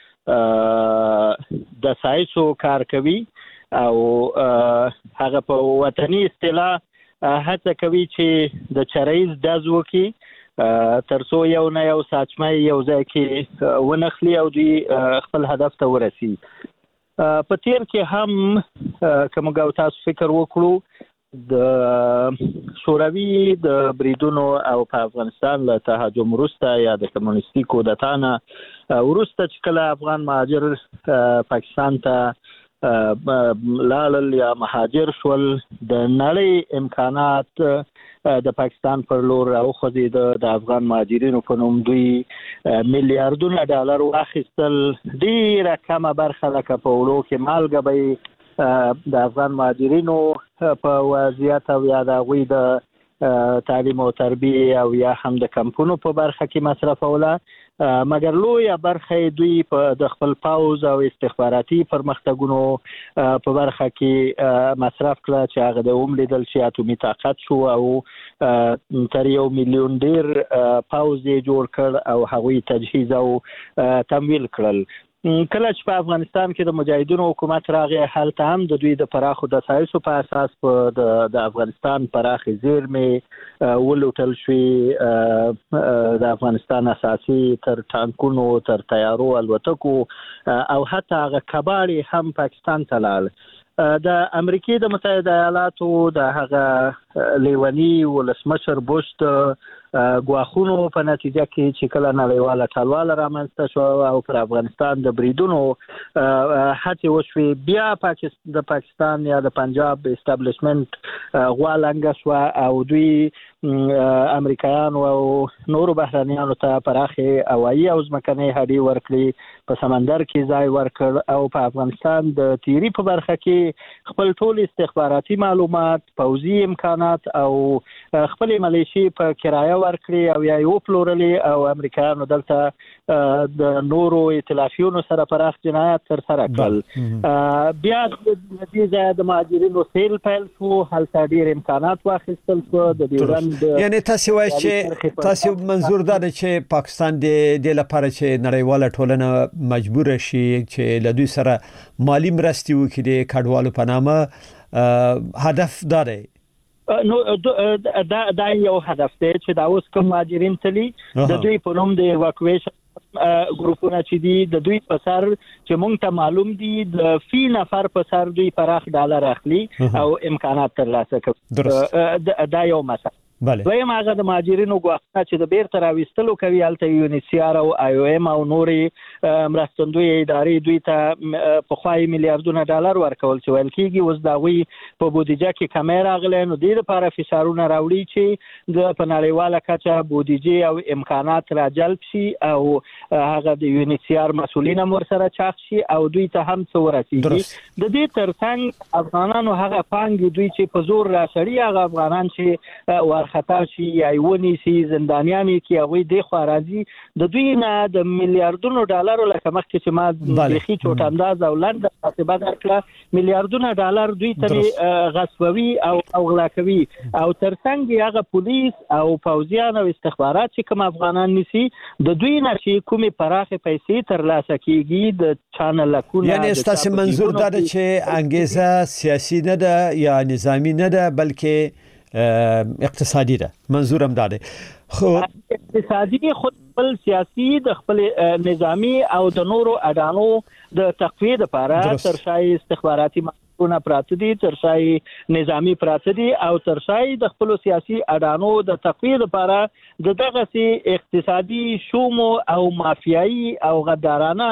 د سایسو کار کوي او هغه په وطني اصطلاح هڅه کوي چې د چرایز دازو کې ترڅو یو نه یو ساتمای یو ځای کې ونخلي او دوی خپل هدف ته ورسي په تیر کې هم کوم غو تاسو فکر وکړو د شوروي د بریدونو او په افغانستان له تهاجم وروسته یا د کمونیستي کودتانه وروسته چې کله افغان مهاجر پاکستان ته لالل یا مهاجر شول د نړۍ امکانات د پاکستان پر لور راوخذي د افغان مهاجرینو په نوم دوی میلیارډونه ډالر واخیستل ډیره کمه برخه لکه په وړو کې مالګه به د افغان مهاجرینو په وضعیت او یا د غوي د تعلیم او تربیه او یا هم د کمپونو په برخه کې مصرفوله مګر لویه برخه دوی په د خپل پاوز او استخباراتي پرمختګونو په برخه کې مصرف کړه چې هغه د لیدل چې اتومي طاقت شو او تر 1 میلیون ډیر پاوز یې جوړ کړ او هغوی تجهیز او تمویل کړل کله چې په افغانستان کې د مجاهدینو حکومت راغی هلته هم د دوی د پراخو د سایسو په اساس په د افغانستان پراخې زیرمې ولوټل شوې د افغانستان اساسي تر ټانکونو تر تیارو الوتکو او حتی هغه کباړي هم پاکستان ته لاړل د امریکای د متحده ایالاتو د هغه لیونی ولسمشر بوش غواخونو په نتیجه کې چې کله نړیواله ټلواله رامنځته شو او پر افغانستان د بریدونو هڅې وشوې بیا د پاکستان یا د پنجاب استابلیشمنت غوالنګ شو او دوی امریکایانو او نورو بهرانيانو ته پراخه هوایي او ځمکنۍ هډې ورکړي، په سمندر کې ځای ورکړ او په افغانستان د تیری په برخه کې خپل ټول استخباراتي معلومات، پوځي امکانات او خپل ملیشي په کرایه ورکړي او یا یو پلورلې او امریکایانو دلته د نورو ائتلافیونو سره پراخ جنایات ترسره کړل. بیا د دې ځای د مهاجرینو سیل پیل شو، هلته ډېر امکانات واخیستل شو د ډیورند. یعنی تاسو وایي چې تاسو منظور دا دی چې پاکستان د لپاره چې نړیواله ټولنه مجبور شي چې له دوی سره مالی مرستې وکړي د کډوالو په نامه، هدف دا دی؟ نو دا یو هدف دی چې دا اوس کوم مهاجرین تلي د دوی په نوم د ایواکویشن ګروپونه چې دي د دوی په سر چې مونږ ته معلوم دي د فی نفر په سر دوی پراخ ډالر اخلي او امکانات ترلاسه کوي. دا یو مسله. دویم هغه د مهاجرینو غوښتنه چې د بیرته راوستلو کوي، هلته UNHCR او IOM او نورې مرستندوی ادارې دوی ته پخوای میلیارډونه ډالر ورکول چې ویل کېږي اوس د هغوی په بودیجه کې کمی راغلی، نو دې لپاره فشارونه راوړي چې د په نړیواله کچه بودیجې او امکانات راجلب شي او هغه د UNHCR مسؤلین هم ورسره چاخ شي او دوی ته هم څه ورسېږي. د دې ترڅنګ افغانانو هغه پانګې دوی چې په زور راسړي، هغه افغانان چې خطا شي یا ونی سي زندانیان کې هغه د خو راځي د دوی نه د میلیارډونو ډالر لکه مخکې چې ما بيخي چوټ انداز او لند حسابه درکړه میلیارډونو ډالر دوی ته غصبوي او غلا کوي او ترڅنګ هغه پولیس او پوځیان او استخبارات چې کوم افغانان نيسي د دوی نه چې کومي پراخه پیسې ترلاسه کیږي د چانل لکونه. یعنی تاسو منظور دا چې انګیزه سیاسي نه ده یا نظامی نه ده بلکې اقتصادي ده؟ منظورم دا دی. خو اقتصادي خود خپل سیاسي د خپل نظامی او د نورو اډانو د تقویه لپاره ترشای استخباراتي معلومات پراته دي، ترشای نظامی پراته دي او ترشای د خپل سیاسي اډانو د تقویه لپاره د دغه سي اقتصادي شوم او مافیایي او غدارانه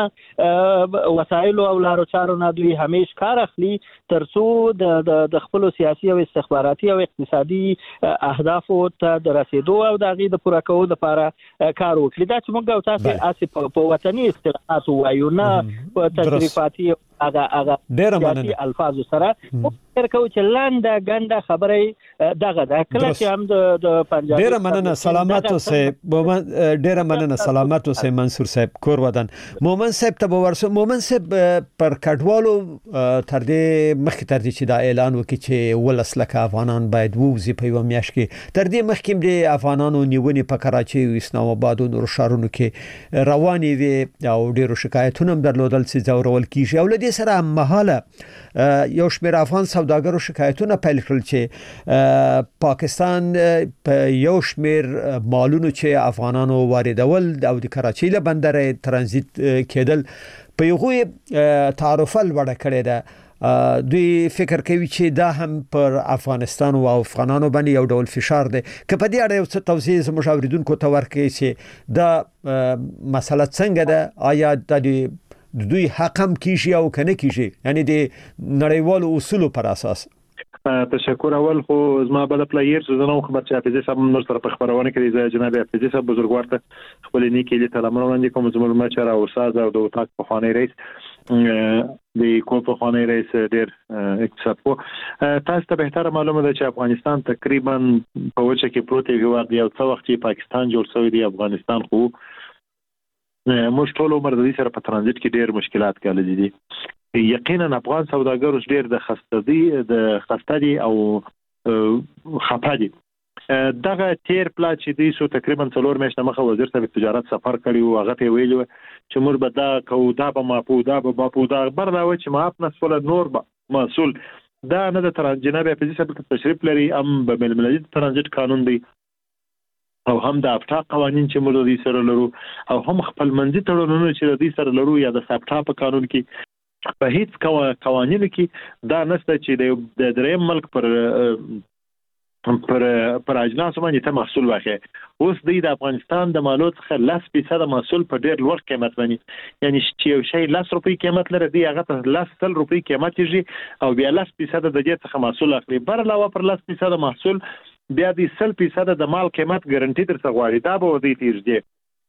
وسایل او لارو چارو نه دوی همیش کار اخلي ترڅو د خپل سیاسي او استخباراتي او اقتصادي اهدافو ته د رسیدو او د غي د پوره کولو لپاره کار وکړي. دا چې موږ تاسو اسې په وطني اصطلاحات وایو نه په تشریفاتي هغه ډېر الفاظ سره کوم چې لاندې ګنده خبره دغه د کله چې هم د پنجاب. ډېر مننه، سلامت اوسئ ډېر مننه، سلامت اوسئ منصور صاحب کور ودان. مومن صاحب ته ورسو. مومن صاحب پر کډوالو تر دې مخکې تر دې چې دا اعلان وکړي چې ولسلکه افغانان باید ووزي په یو میاشت کې، تر دې مخکې د افغانانو نیونې په کراچي او اسلام آباد او نورو ښارونو کې روانې وي او ډېرو شکایتونه هم درلودل چې ځورول کیږي او له دې سره مهاله یو شمېر افغان سوداګرو شکایتونه پیل کړل چې پاکستان په یو شمېر مالونو چې افغانانو واردول او د کراچۍ له بندر ترانزیت کېدل په یوه تعرفه لوړه کړې ده. دوی فکر کوي چې دا هم پر افغانستان او افغانانو باندې یو ډول فشار دی. که په دې اړه یو څه توضیح زموږ اوریدونکو ته ورکړي چې دا مسله څنګه ده، آیا د دوی حق هم کیږي او کنه کیږي، یعنی د نړیوالو اصولو پر اساس؟ تشکر. اول خو زما بل پلایر زنه خبر چې حافظ صاحب نور سره په خبرونه کې د جناب حافظ صاحب بزرګوار ته خپل نیکي له تلمر وړاندې کوم زموږ مچر او استاد او د وطاق په خانه رئیس د کوم په خانه رئیس ډیر اقتصاد کو تاسو ته به معلومه ده چې افغانستان تقریبا په وجه کې پروت دی او څو وخت چې پاکستان جوړ شوی دی، افغانستان خو موږ ټول عمر د دې سره په ترانزیت کې ډېر مشکلات کړل دي. یقینا افغان سوداګرو ډېر د خستدي او خپادي دغه تیر پلا چې دی سو تقریبا 4 میاشتې مخه وزیر صاحب تجارت سفر کړی او هغه ته ویلو چې موږ به دا کو دا به ما پودا به پودا برناوي چې ما خپل مسول نور مسول دا نه د جناب حافظ صاحب تشریف لري ام به ملي ترانزیت قانون دی او هم د افتا قوانين چې موږ د سره لرو او هم خپل منځي تړونونه چې د سره لرو یا د افتا په قانون کې په هیڅ قوانینو کې دا نشته چې د دریم ملک پر اجناس باندې ته محصول واخی. اوس د افغانستان د مالو څخه 10% محصول په ډیر لوړ قیمت باندې، یعنی چې یو شی 10 روپۍ قیمت لري دی هغه ته 10 روپۍ قیمت یې او بیا 10% د دې څخه محصول اخلي. بر علاوه پر 10% محصول بیا د 100% د مال قیمت ګارانټي در څخه غواړي دا به ودی تیږي.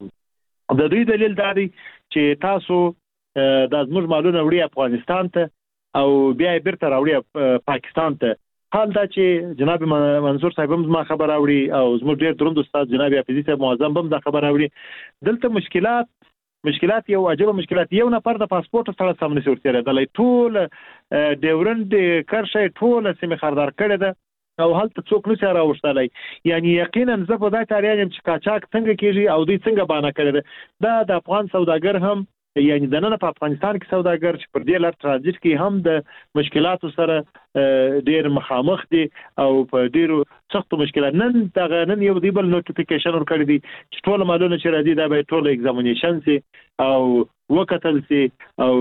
د دوی دلیل دا دی چې تاسو د زموږ مالونه وړي افغانستان ته او بیا یې بیرته راوړي پاکستان ته. حال دا چې جناب منصور صاحب هم ما خبر راوړي او زموږ ډېر دروند استاد جناب حافظي صاحب معظم هم دا خبر راوړي. دلته مشکلات یو عجیب مشکلات. یو نفر د پاسپورت سره سم نشي ورتېدلی. ټول ډیورنډ کرښه ټول سیمه خاردار کړې ده او هلته څوک نشي راوښتلی. یعنی یقینا زه په دا تاریخ چې قاچاق څنګه کیږي او دوی څنګه باندې کړی ده. دا د افغان سوداګر هم یعنی د نن په افغانستان کې سوداګر چې پر دې لار ترانزیت کې هم د مشکلاتو سره ډېر مخامخ دي او په ډېرو سختو مشکلات. نن یو دی بل نوټیفیکیشن ورکړی دی چې ټول مالونه چې راځي دا به ټول ایگزامینیشن سي او وکتل سي او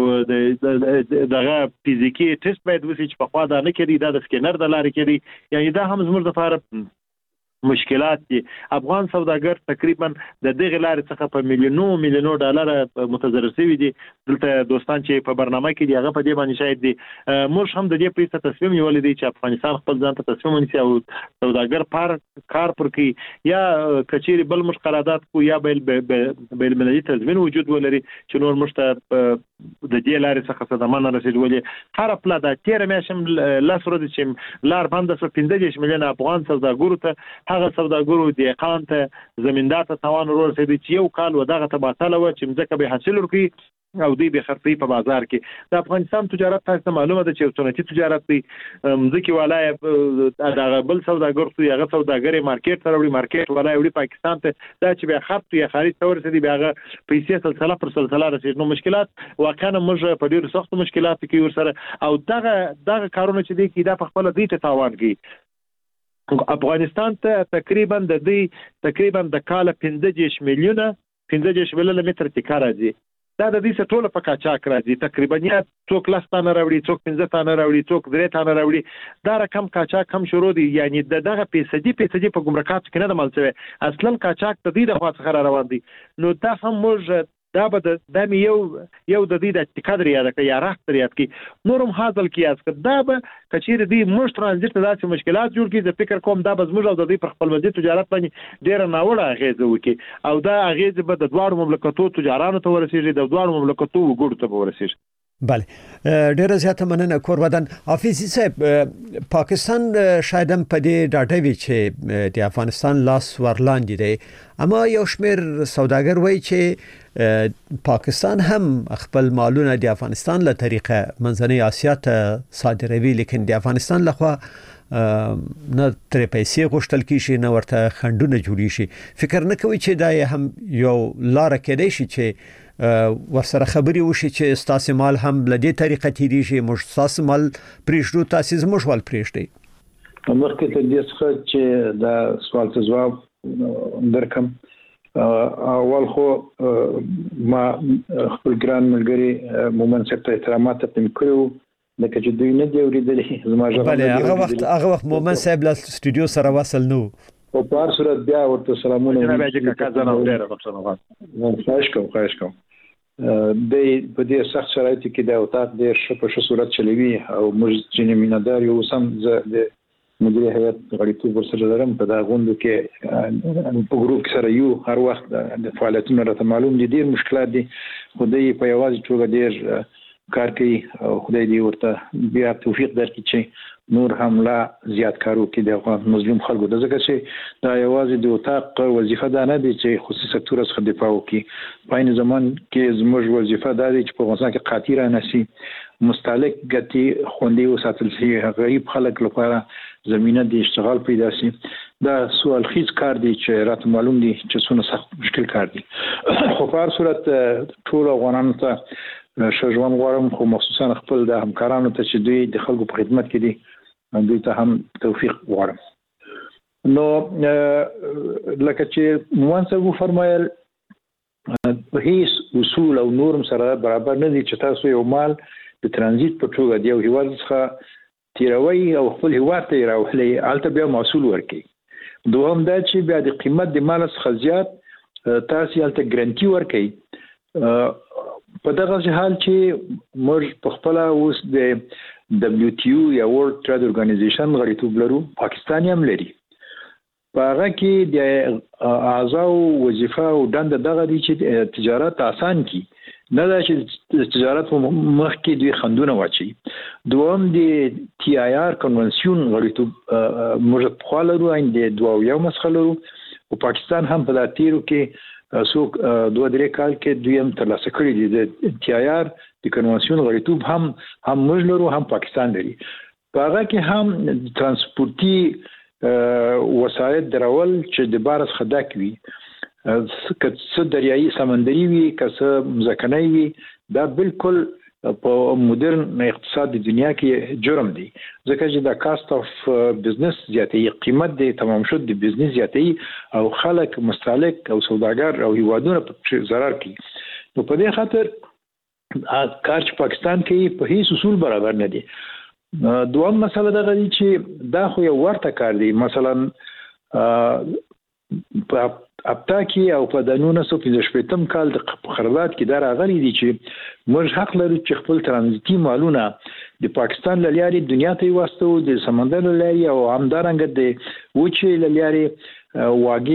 دغه فزیکی ټیسټ باید وسي چې په خوا دا نه کړي، دا د سکینر د لارې کړي. یعنی دا هم زموږ لپاره مشکلات دي. افغان سوداګر تقریبا د دغه لارې څخه په میلیونو ډالر متضرر شوي دي. دلته دوستان چې په برنامه کې دي هغه په دې باندې شاهد دي. موږ هم د دې پریسته تصمیم نیولې دي چې افغانستان خپل ځان ته تصمیم ونیسي او سوداګر کار پر کوي یا کچېري بل مشکلات کو یا بل ملي تضمین وجود ولري چې نور مشته د دې لارې څخه صدمه رسیدولې. هر خپل د 13 میاشم لاس ورځ چې لار باندې 15 میلیون افغان سوداګرو ته هغه سوداګرو د اقان ته زمیندار ته توان ورسېدی چې یو کال ودغه ته باطله و چې مځکه به حاصل ورکړي او دوی به خرڅي په بازار کې. د افغانستان تجارت تاسو معلومه ده چې سنتي تجارت دی. مځکه والای دغه بل سوداګر ته هغه سوداګر مارکیټ ته وړي، مارکیټ والای وړي پاکستان ته، دا چې به خرڅ یا خرید ته ورسېدي به هغه پیسې سلسله پر سلسله رسېږي. نو مشکلات واقعا موږ په ډېر سخت مشکلات کې ورسره او دغه کارونه چې دي کې دا په خپل دی ته تاوان کوي. افغانستان ته تقریبا د کال 15 میلیونه متر تکا راځي. دا د دې ټول په قاچاق راځي. تقریبا یا څوک 10 تانه راوړي، څوک 15 تانه راوړي، څوک 3 تانه راوړي. دا رقم قاچاق هم شروع دي. یعنی دغه پیسې په ګمرکاتو کې نه د ملڅوي. اصلا قاچاق ته دې د خوا څخه روان دي. نو دا هم موږ دا به د دمه یو د دې د قدر یاد کړي یا راخت یاد کړي نورم حاصل کیاس کړه. دا به کچیر دې موږ ترانزیت ته داسې مشکلات جوړ کړي. د فکر کوم دا به زموږ او د دې پر خپل مزي تجارت باندې ډېر ناوړه اغیزه وکړي او دا اغیزه به د دوه مملکتونو تجارانو ته ورسیږي، د دوه مملکتونو وګړو ته ورسیږي. بله ډیره زیاته مننه کور ودان. حافظي صاحب پاکستان شاید هم په دې ډاډه وي چې د افغانستان لاس ورلاندې دی، اما یو شمیر سوداګر وایي چې پاکستان هم خپل مالونه د افغانستان له طریقه منځنۍ اسیا ته صادروي، لیکن د افغانستان لخوا نه تر پیسې غوښتل کیږي نه ورته خندونه جوړی شي. فکر نه کوي چې دا هم یو لار کېدای شي چې ورسره خبري وشي چې ستاسو مال هم لدې طریقه تیریږي، موږ تاسو مال پریښو، تاسو زموږ مال پریښتئ. مخکې ته دې څخه چې دا سوال ته جواب درکم. اول خو ما خپل ګران ملګری مومن صاحب ته احترامات تقدیم کړو لکه چې دوی نه دی اوریدلې زما ژبه. بله هغه وخت مومن صاحب له سټوډیو سره وصل نو په هر صورت بیا ورته سلامونه. جناب اجي کا ځنه ډېر بخښنه خواهش کوم. د په دې سخت شرایطو کې د اوتاق ډېر په ښه صورت چلوي او موږ چې مینادار یو سم د مدیر هیئت غړیتوب ورسره لرم. په دا غونډو کې په ګروپ سره یو هر وخت د فعالیتونو راته معلوم دي ډېر مشکلات دي، خو دوی په یوازې توګه ډېر کار کوي او خدای دې ورته بیا توفیق درکړي چې نور هم لا زیات کار وکړي د افغان مظلوم خلکو. د ځکه چې دا یوازې د اوتاق وظیفه دا نه دی چې خصوصي سکتور څخه دفاع وکړي. په عین زمان کې زموږ وظیفه دا دی چې په افغانستان کې قاطی را نشي، مستهلک ګټې خوندي وساتل شي، غریب خلک لپاره زمينه د اشتغال پیدا شي. دا سوال خیز کار دی چې راته معلوم دي چې څونه سخت مشکل کار دی. خو په هر صورت ټول افغانانو ته شجوان غواړم، خو مخصوصا خپل د همکارانو ته چې دوی د خلکو په خدمت کې دي دوی ته هم توفیق غواړم. نو لکه چې موږ څنګه فرمایل هیڅ اصول او نورم سره برابر نه دي چې تاسو یو مال د ترانزیت په توګه دی او هیواد څخه تیروي او خپل هیواد ته راوړي البته بیا مسؤل ورکړي. دوهم دا چې بیا د قیمت د مال څخه زیات تاسو البته ګارانټي ورکړي. په دغه حال چې موږ په خپل اوس د WTO یا ورلد ټریډ اورګانایزیشن غړیتوب لرو، پاکستان هم لري په هغه کې د اعضاء وظیفه او دنده دغه دي چې تجارت آسان کی نه دا چې تجارت مخ کې دوی خندونه واچي. دوم د تی آی آر کنونسیون غړیتوب موږ په خاله رو ان د دوه مسخه لرو او پاکستان هم په داتیرو کې څوک 2-3 کال کې دوی هم ترلاسه کړی دي د تی آی آر د کنونسیون غړیتوب هم موږ لرو هم پاکستان لري. په هغه کې هم ترانسپورتي وسایل درول چې د بارس خدک وي که څه دریایي سمندري وي که څه مځکنی وي دا بالکل په مدرن اقتصاد د دنیا کې جرم دی ځکه چې د کاست اف بزنس زیاتې قیمت دی تمام شد د بزنس زیاتې او خلک مستهلک او سوداګر او هیوادونه په ضرر کوي. نو په دې خاطر کار چې پاکستان کې په هیڅ اصول برابر نه دي. دوم مسله دا غوړي چې دا خو یو ورته کار دی. مثلا په اپتا کې او په 1915 کال د قرارداد کې دا راغلي دي چې موږ حق لرو چې خپل ترانزیتي مالونه د پاکستان له لارې دنیا ته واسطو د سمندر له لارې او همدارنګه د وچې له لارې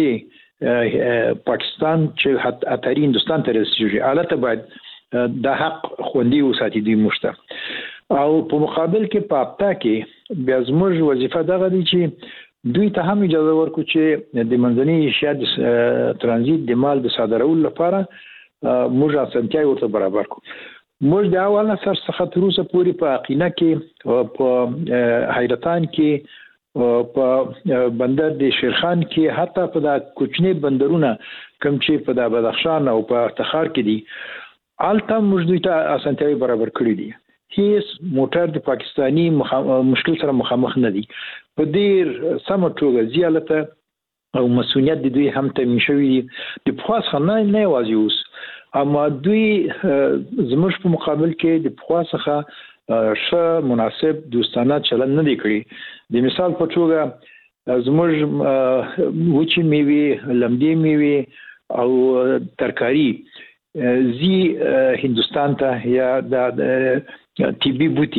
واګي پاکستان چې اتری هندستان ته رسیږي البته باید د حق خوندي وساتي دی مشته. او په مقابل کې په اپتا کې بیا زموږ وظیفه دغه دي چې دوی ته هم اجازه ورکړو چې د منځنۍ اشیا د ترانزیت د مال د صادرولو لپاره موږ اسانتیاوې ورته برابر کړو. موږ د اول نه سر څخه تر اوسه پورې په عقینه کې په حیرتان کې په بندر د شیرخان کې حتی په د کوچنی بندرونه کوم چې په د بدخشان او په تخار کې دي الته موږ دوی ته اسانتیاوې برابر کړې دي. هیڅ موټر د پاکستانی مشکل سره مخامخ نه دي. په ډیر سم توګه زیالته او مسؤلیت د دوی هم تامین شوی دي. د پخوا څخه نه وازي اوس اما دوی زموږ په مقابل کې د پخوا څخه ښه مناسب دوستانه چلند نه دی کړی. د مثال په توګه زموږ وچی میوه لمدی میوه او ترکاری زی هندستان ته یا د ټي بي بوتي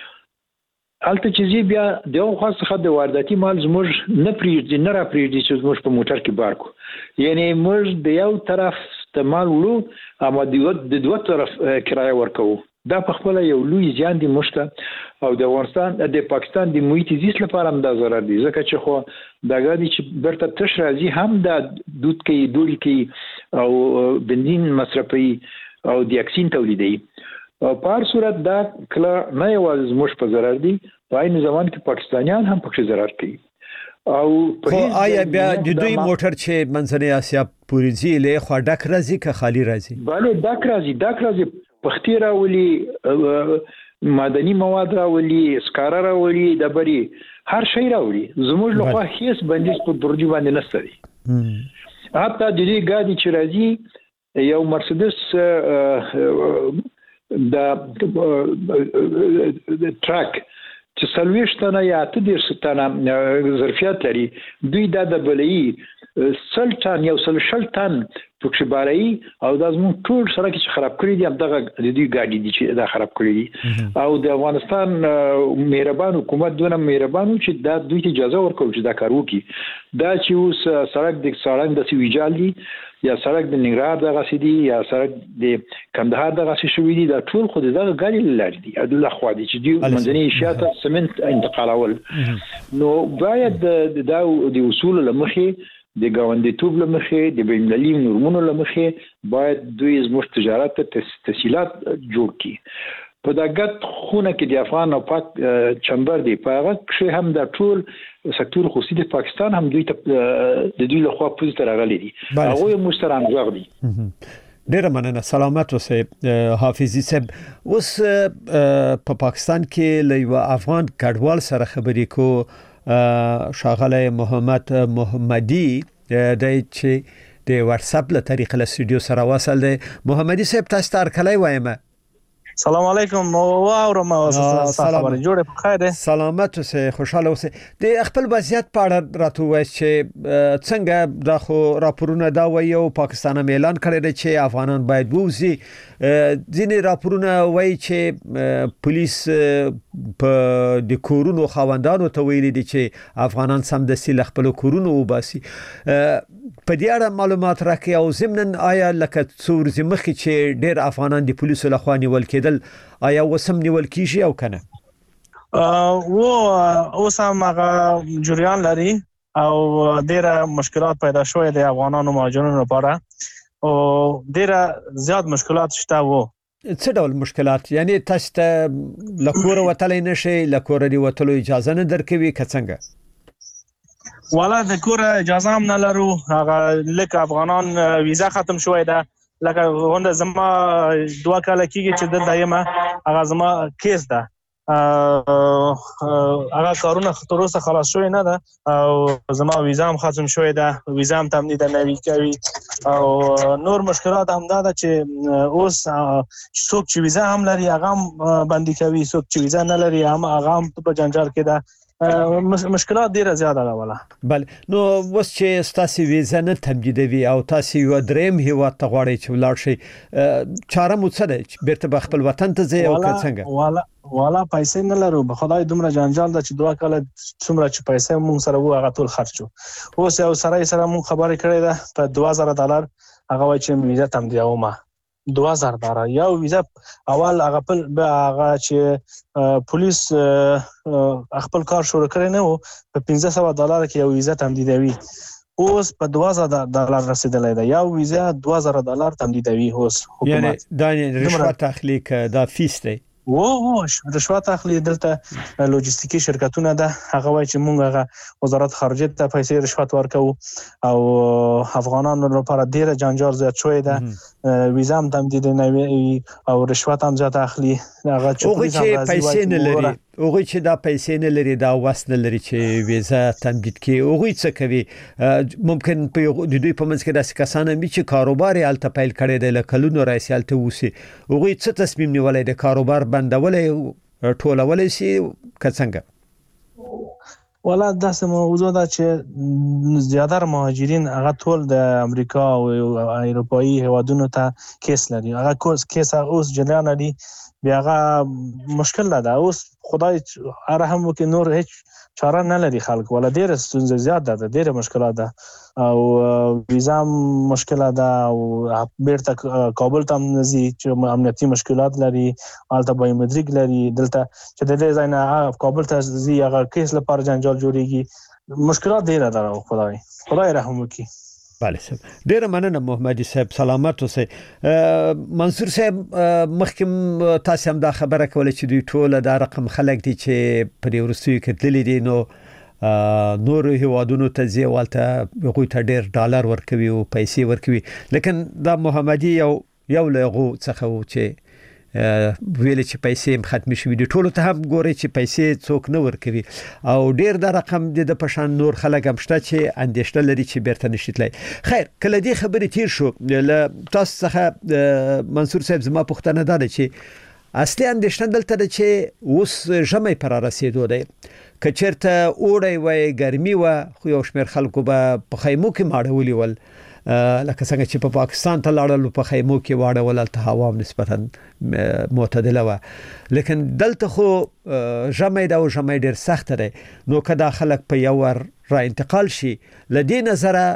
الته چې زی بیا د خاصه د وارداتي مال زموږ نه پریږدي نه را پریږدي چې زموږ په موټر کې بار کو. یعنی موږ د یو طرف استعمال وړو اما د دوه طرف کرایه ورکو. دا په خپل یو لوی زیان دی مشته او د افغانستان د پاکستان د محیط زیست لپاره هم دا ضرر دی ځکه چې خو دا غادي چې برته تش راځي هم د دود کې دوړي کې او بنزین مصرفي او د اکسین تولیدي. په هر صورت دا کله نه یوازې زموږ په ضرر دي په عین زمان کې پاکستانیان هم پکې ضرر کوي. او خو آیا بیا د دوی موټر چې منځنۍ اسیا پورې ځي له خوا ډک راځي که خالی راځي؟ bale ډک راځي پختي راولي معدني مواد راولي سکاره راولي د بری هر شی راولي. زموږ له خوا هیڅ بندیز په برجو باندې نشته دي. حتی د دې ګاډي چې راځي یو مرسيدس د ټرک چې سلويشتنه یا 30 ظرفیت لري دوی د بلې سلطان یو سلطان پکې باري او د زمون ټول سره چې خراب کړی دي دغه د دې ګاډي دي چې دا خراب کړی دي او د افغانستان مهربان حکومت دونه مهربانو چې دا دوی ته اجازه ورکول چې دا کار وکړي. دا چې اوس سړک د سړک د سویجال دي یا سړک د ننګرهار دغه سيدي یا سړک د کندهار دغه شوې دي دا ټول خو دغه ګاډي لري دي د لخوا دي چې دوی منځنۍ اشیا ته سمنت انتقالول. نو باید د اصول لمخې د گاونډیتوب لمخې د بینالمللي نورمونو لمخې باید دوی زموږ تجارت ته تسهیلات جوړ کړي. په دغه خونه کې د افغان او پاک چمبر دی په هغه کې هم د ټول سکتور خصوصي د پاکستان هم دوی ته د دوی له خوا پوز تر غلي دي هغه مشترک غږ دي. ډیره مننه سلامت اوسه حافظي صاحب. اوس په پاکستان کې له یو افغان کډوال سره خبرې کو شاغله محمد محمدي د چې د واتس اپ له طریقې له سټوډیو سره وصل دی. محمدي صاحب تاسو ته کله وایم سلام علیکم واورم سلام جوړ په خیر سلامت اوسه خوشاله اوسه د خپل وضعیت په اړه راته وایي چې څنګه د خو راپورونه دا وایي او پاکستان اعلان کړی دی چې افغانان باید ووزي ځینې راپورونه وایي چې پولیس په د کورونو خاوندانو ته ویلي دي چې افغانان سمدستي له خپل کورونو وباسي په دې اړه معلومات راکړي او ضمن آیا لکه څور زمخي چې ډېر افغانان د پولیسو لخوا نیول کېدل آیا وسم نیول کیږي او کنه اوس هم هغه جریان لري او ډېر مشکلات پیدا شوې دي افغانانو مهاجرینو لپاره او ډېر زیات مشکلات شته وو څه ډول مشکلات یعنی تاسو ته لکور وتلې نشي لکور دی وتلو اجازه نه درکوي کڅنګه والا د کور اجازه هم نه لرو هغه لکه افغانان ویزا ختم شوې ده لکه غونډه زما 2 کال کېږي چې دلته یم هغه زما کیس ده هغه کارونه تر اوسه خلاص شوی نه ده او زما ویزا هم ختم شوی ده ویزا هم تمدید نه کوي او نور مشکلات هم ده چې اوس څوک چې ویزا هم لري هغه هم بندي کوي څوک چې ویزا نه لري هغه هم په جنجال کې ده مشکلات ډیره زیاته ده ولا بل نو وس چې تاسو ویزا نه تمدیدوي او تاسو یو دریم هیوا ته غواړئ چې ولاړ شي چاره مو څه ده چې بیرته به خپل وطن ته ځي او څنګه والا پیسې نه لرو به خدای دومره جنجال ده چې 2 کال څومره چې پیسې مونږ سره وو هغه ټول خرج شو اوس یو سره مونږ خبرې کړې ده په $2000 هغه وای چې ویزا تمدیدوم $2000 یو ویزا اول هغه چې پولیس خپل کار شروع کړی نه وو په $1500 کې یو ویزا تمدیدوي اوس په $2000 رسیدلای ده یو ویزا $2000 تمدیدوي اوس حکومت یعنی دا رشوت اخلي دا فیس دی رشوت اخلي دلته لوجستیکي شرکتونه ده هغه وای چې مونږ هغه وزارت خارجه ته پیسې رشوت ورکو او افغانانو لپاره ډیره جنجال زیات شوی ده ویزا هم تمدید نه او رشوت هم زیات اخلي هغه چې پیسې نه لري اوغه چې دا پیسې نه لري دا وس نه لري چې ویزا تمدید کړي اوغه څه کوي ممکن په د دوی په منځ کې داسې کسان هم چې کاروبار یې الته پیل کړي د لکلونو رئیس الته وسی اوغه څه تصمیم نیولای د کاروبار بندولې ټولولې شي کڅنګه ولا داسې موضوع ده چې زیاتره مهاجرین هغه ټول د امریکا او اروپایي هیوادونو ته کیس لري هغه کیس اوس جریان لري بیا هغه مشکل ده اوس خدای رحم وکړي نور هیڅ چاره نه لري خلک ولا ډېر ستونزې زیات ده ډېر مشکلات ده او ویزا مشکل ده او بیرته کابل ته نزي چې امنیتي مشکلات لري الته بایومټریک لري دلته چې د دې ځای نه کابل ته زی هغه کیس لپاره جنجال جوړیږي مشکلات ډېر ده خدای رحم وکړي بله صاحب ډیره مننه محمدي صاحب سلامت اوسئ منصور صاحب مخکم تاسو هم دا خبره کوله چې دوی ټول دا رقم خلک دي چې په ورستیو کې تللی دي نو نور هیوادونو ته ځي والته غوي ته $1 ورکوي او پیسې ورکوي لیکن دا محمدي یو لغو څخه و چې ویل چې پیسې ختم شي دي ټول ته هم ګوري چې پیسې څوک نه ورکوي او ډیر دا رقم د پشان نور خلک هم شته چې اندېشته لري چې بیرته نشیتلای خیر کله دې خبرې تیر شو تاسو څخه منصور صاحب زما پوښتنه ده چې اصلي اندېشته دلته چې اوس ژمي پر رسیدو دی کچرته اوړی وای ګرمي و خو یو شمېر خلکو به په خیمو کې ماړولي ول لکه څنګه چې په پاکستان ته لاړل په خیمو کې واړول ته هوا نسبتا معتدله و لیکن دلته خو ژمي دا او ژمي ډیر سخت دی نو کدا خلک په یو ور را انتقال شي لدی نظر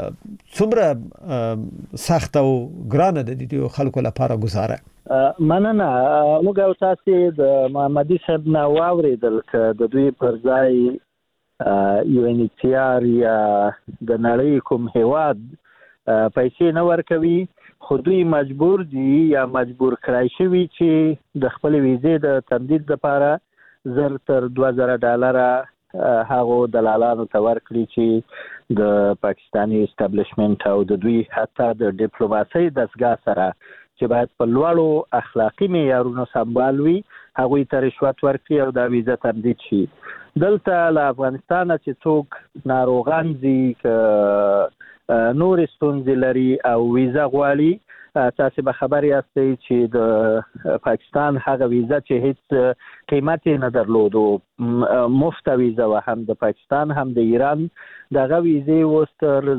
څومره سخت او ګران دي خلکو لپاره گزاره مننه موږ او تاسو د محمدي صاحب نه واوریدل ک د دوی پر ځای یو انیچیار یا د نړۍ کوم هیواد پیسې نه ورکوي خو دوی مجبور دي یا مجبور کړای شوی چې د خپل ویزې د تمدید لپاره زر تر $2000 هغه دلالانو ته ورکړي چې د پاکستاني اسټابلیشمنت او د دوی حتی د ډیپلوماسي دستګاه سره چې باید په لوړو اخلاقی معیارونو سمبال وي هغه ته رشوت ورکړي او د ویزا تمدید شي دلته له افغانستان چې څوک ناروغان دي ک نور ستونزې لري او ویزا غواړي تاسو به خبر یاستئ چې د پاکستان هغه ویزه چې هیڅ قیمت نه درلود او مفت ویزه و هم د پاکستان هم د ایران دغه ویزه وستر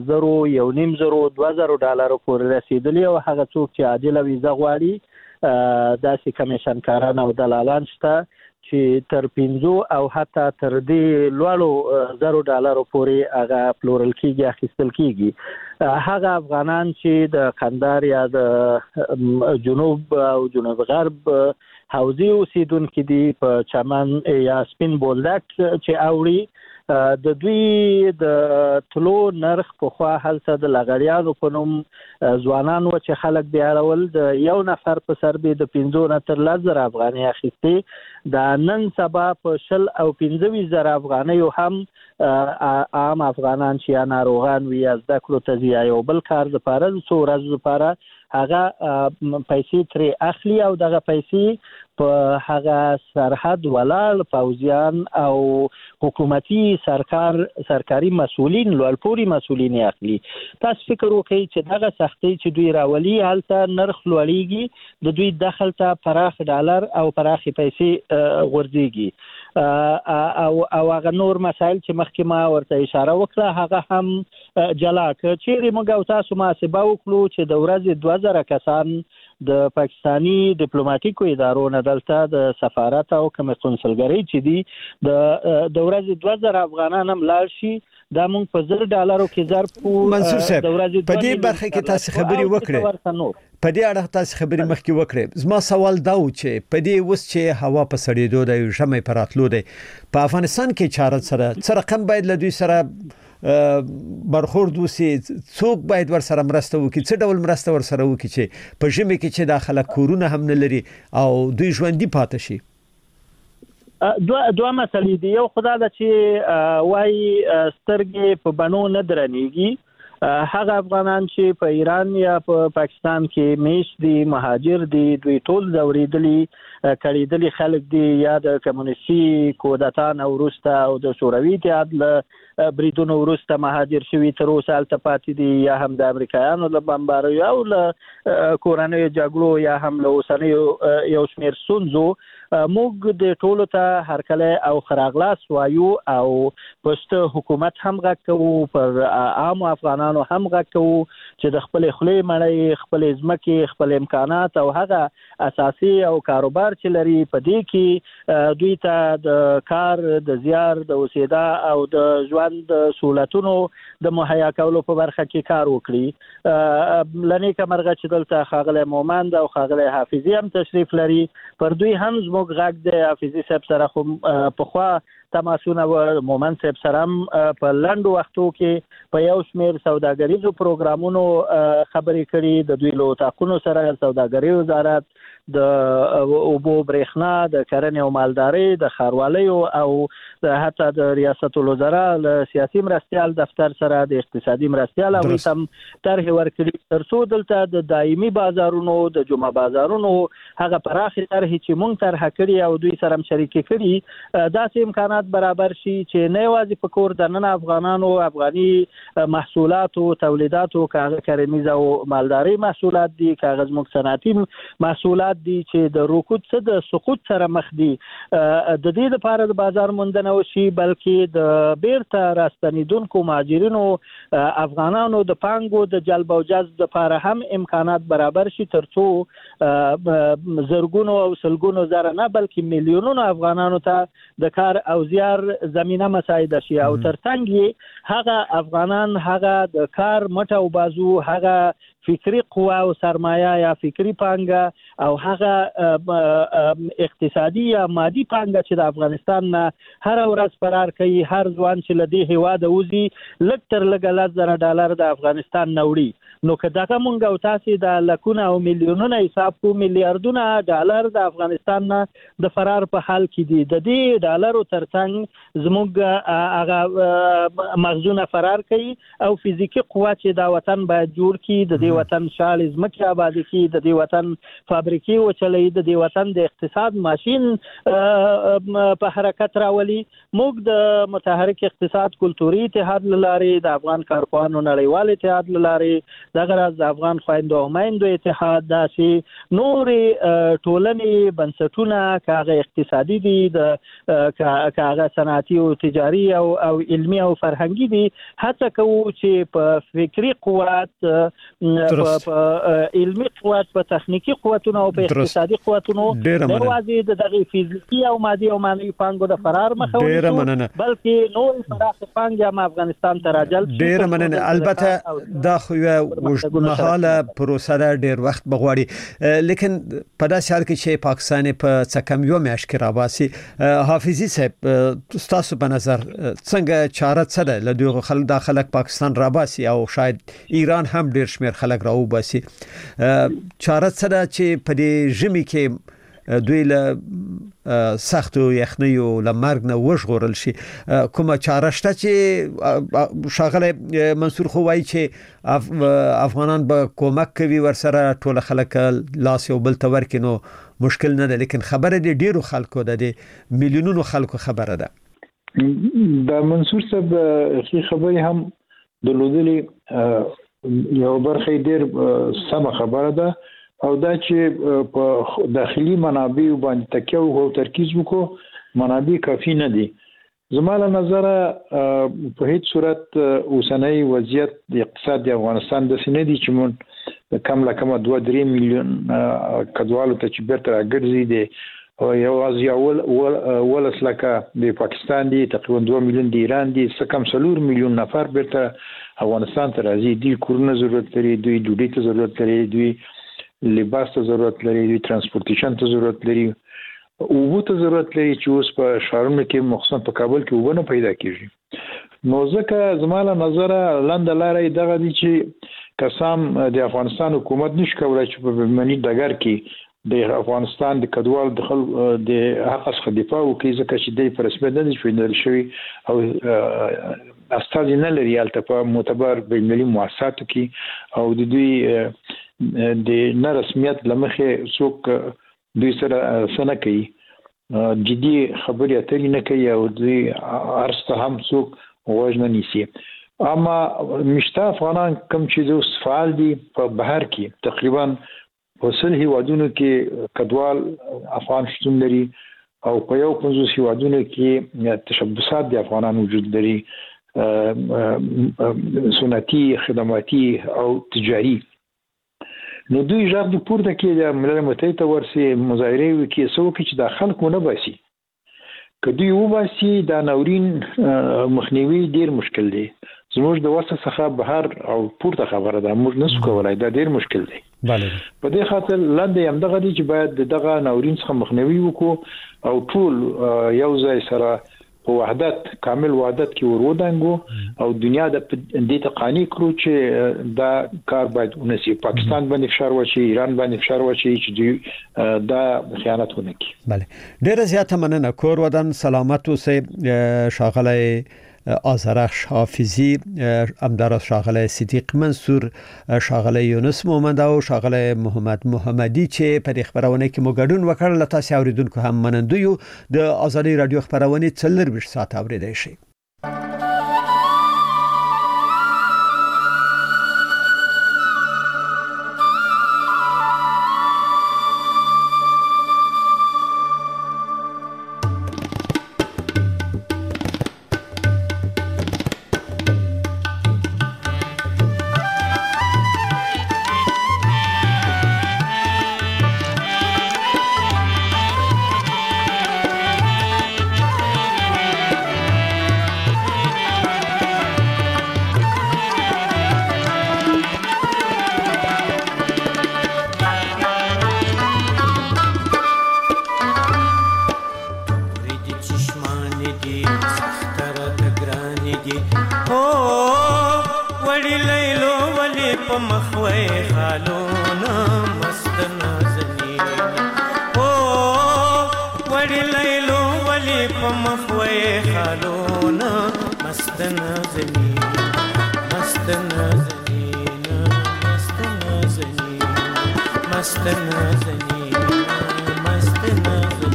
1.5 $2,000 پورې رسیدلی او هغه څوک چې عادله ویزه غواړي داسې کمیشنکاران او دلالان شته چې تر 5 او حتی تر دې لوړو $1,000 پورې هغه پلورل کیږي اخیستل کیږي هغه افغانان چې د قندهار یا د جنوب او جنوب غرب حوزې اوسیدونکي دي په چمن یا سپین بولدک چې اوري د دوی د تلو نرخ په خوا هلته د لغړیانو په نوم ځوانانو چې خلک بیارول د یو نفر په سر به د 15 نه تر 10,000 افغانۍ اخیستي د نن سبا په 10 او 15,000 افغانۍ هم عام افغانان چې ناروغان وي از د کړو تزیه یو بل کار د پاره څو ورځې لپاره هغه پیسې ترې اخلي او دغه پیسې په هغه سرحد ولاړ پوځیان او حکومتي سرکاري مسؤلین لوړپوړي مسؤلین اخلي تاسو فکر وکړئ چې دغه سختي چې دوی راولي هلته نرخ لوړیږي د دوی دخل ته پراخ ډالر او پراخ پیسې غورځيږي او هغه نور مسایل چې مخکې ما ورته اشاره وکړه هغه هم جلا ک چیرې موږ تاسو محاسبه وکړو چې د ورځې 2000 کسان د پاکستانی ډیپلوماټیکو ادارو نه دلته د سفارت او کوم قونسلګری چې دي د ورځې 2000 افغانان هم لاړ شي دا مونږ په $1,000 کې ضرب منصور صاحب په دې برخه کې تاسو خبري وکړئ په دې اړه تاسو خبري مخکې وکړئ زما سوال دا و چې په دې وس چې هوا په سړېدو د ژمي پر راتلو دی په افغانستان کې چاره سره رقم باید له دوی سره برخورد وسی څوک باید ور سره مرسته وکړي څه ډول مرسته ور سره وکړي چې په ژمي کې چې داخله کورونه هم نه لري او دوی ژوندۍ پاتې شي دوه مسلې دي یو خدای د چې وای سترګې په بڼو نه درنيږي هغه افغانان چې په ایران یا په پاکستان کې میش دي مهاجر دي دوی ټول زوریدلي کړيدلي خلک دي یا د کمونیستي کودتان او روستا او د شوروي اتحاد له بریدونو وروسته مهاجر شوي تر اوسه هلته پاتې دي یا هم د امریکایانو له بمباریو او له کورنیو جګړو یا هم له اوسنیو یو شمېر ستونزو موږ د ټولو ته هرکله او خراغلاس وایو او پښتو حکومت هم غږ کوو پر عام افغانانو هم غږ کوو چې د خپل خلې مړی خپل ځمکې خپل امکانات او هغه اساسي او کاروبار چې لري په دې کې دوی ته د کار د زیار د اوسېدا او د ژوند سہولتونو د مهیا کولو په برخه کې کار وکړي لنی کمرغه چې دلته خاغله مومند او خاغله حافظي هم تشریف لري پر دوی هم زموږ غږ د حافظي صاحب سره خو په خوا تماسونه و مومند صاحب سره په لنډو وختو کې په یو شمېر سوداګریزو پروګرامونو خبرې کړي د دوی له تاکونو سره سوداګري وزارت د اوبو برېښنا د کرنې او مالدارۍ د ښاروالۍ او حتی د ریاست الوزرا له سیاسي مرستيال دفتر سره د اقتصادي مرستيال او هم طرح ورکړي ترڅو دلته د دایمي بازارونو د جمعه بازارونو هغه پراخه طرح چې مونږ طرح کړی او دوی سره شریک کړي داسې امکانات برابر شي چې نه یوازې په کور د نن افغانانو افغاني محصولات او تولیدات او کرنیز او مالداري محصولات دي کاغذ مخ صنعتي محصولات دي چې د رکود څخه د سقوط سره مخ دي د دې لپاره د بازار موندنه وشي بلکې د بیرته راستنیدونکو مهاجرینو افغانانو د پانګو د جلب او جذب لپاره هم امکانات برابر شي ترڅو زرګونو او سلګونو زره نه بلکې میلیونونو افغانانو ته د کار او زیار زمينه مساعده شي او ترڅنګ هغه افغانان هغه د کار مټ او بازو هغه فکری قوه او سرمایه یا فکری پانګه او هغه اقتصادي یا مادي پانګه چې د افغانستان نه هر ورځ فرار کوي هر ځوان چې لدی هواد اوزي لږ تر لږه $1,000 د افغانستان نوړي نو که دغه مونږ او تاسو د لکونه او میلیونونو حساب کو میلیارډونه ډالر د افغانستان نه د فرار په حال کې دي د دې ډالرو ترڅنګ زموږ هغه مغزونه فرار کوي او فزیکی قوت چې دا وطن باید جوړ کړي د دې دې وطن شال زمکه آباد کی د دې وطن فابریکي او چلې د دې وطن د اقتصاد ماشين په حرکت راولي. موږ د متحرک اقتصاد کلتوري اتحاد لارې د افغان کارپوهانو نړیوال اتحاد لارې د غرض د افغان خويندو او میندو اتحاد داسې نور ټولنې بنسټونه کاغه اقتصادي دي د کاغه صنعتي او تجاري او علمي او فرهنګي دي هڅه کوو چې په فکری قوت په علمي قوت په تخنیکی قوتونو او په اقتصادي قوتونو د وازي د فزیکی او مادي او معنوي پانګو د فرار مخه ونیسو بلکې نور پراخ پانګه هم افغانستان ته راجل ډیر مننه. البته دا خو یو وشمهاله پروسه ده ډیر وخت بغواړي لیکن په داسې حال کې چې پاکستان په څکم یو میاشت کې راباسي حافظي صاحب تاسو په نظر څنګه چاره څه ده لدغه خلک داخله پاکستان راباسي او شاید ایران هم ډیر شمیر خلک راو باسي چاره څه ده چې په دې ژمي کې دوی له سختو یخنیو لمرګ نه وژغورل شي کومه چاره شته چې شاغله منصور خو وایي چې افغانان به کومک کوي ورسره ټول خلک لاس یو بل تور کینو مشکل نه ده لیکن خبره دې ډیرو خلکو ده میلیونونو خلکو خبره ده. د منصور صاحب خبري هم د لودلي یو برخه ډیر سم خبره ده او دا چې په داخلي منابع باندې تکیه او ترکیز وکړو منابع کافي نه دي. زموږ نظر په هیڅ صورت اوسنۍ وضعیت د اقتصاد د افغانستان د سینې دي چې مون کم لا کم 2-3 میلیون کډوالو ته چې بیرته راګرځي دي او یو ولسلکه د پاکستان دي تقریبا 2 میلیون د ایران دي سکم 4 میلیون نفر بیرته افغانستان ته راځي دي کورونه ضرورت لري دوی ډوډۍ ته ضرورت لري دوی لباس ته ضرورت لري دوی ترانسپورټیشن ته ضرورت لري او ته ضرورت لري چې اوس په شهرونو کې مخصوصا په کابل کې وبنه پیدا کیږي نو ځکه زماله نظر لاندې لارې دغه دي چې قسم د افغانستان حکومت نشي کولای چې په منی دګر کې د افغانستان د کډوال دخل د حق څخه دفاع وکړي ځکه چې د پرسپد نه شویندل شوی او استاد نه لري البته معتبر بینالمللي مؤسساتو کې او د دوی د نه رسمیت لمخه څوک دوی سره سنه کوي جدي خبرې اترې نه کوي او دوی ارسته هم څوک وژن نه نیسي اما مشته افغانان کوم چې اوس فعال دي په بهر کې تقریبا وصل هیوادونو کې کډوال افغان شتون لري او په یو 50 هیوادونو کې تشبثات د افغانان وجود لري سنتي خدماتي او تجاري نو دوی ژغ د پورته کې د ملل متحد ته ورسي مظاهره وکړي څوک چې د خلکو نه باسي کدی و باسي دا نورین مخنیوي ډیر مشکل دی زموږ د وسه څخه بهر او پورته خبره ده موږ نسو کولای دا ډیر مشکل دی bale په دې خاطر لاندې هم دغه دي چې باید دغه نورین څخه مخنیوي وکړو او ټول یو ځای سره په وحدت کامل وحدت کې ورودانګو او دنیا د دې تقانی کړو چې دا کار باید ونسي پاکستان باندې فشار وشي ایران باندې فشار وشي چې دا خیانت ونه کوي. bale ډیر زیاته مننه کور ودان سلامت اوسه شاغله آذرخش حافظی امدارس شاغله صدیق منصور شاغله یونس محمد او شاغله محمد محمدی چې په خبرونه کې مو ګډون وکړل تاسو اوریدونکو هم منندو یو د ازادي رادیو خبرونه 24 ساعت اوریدای شي. مست نازنین مست نازنین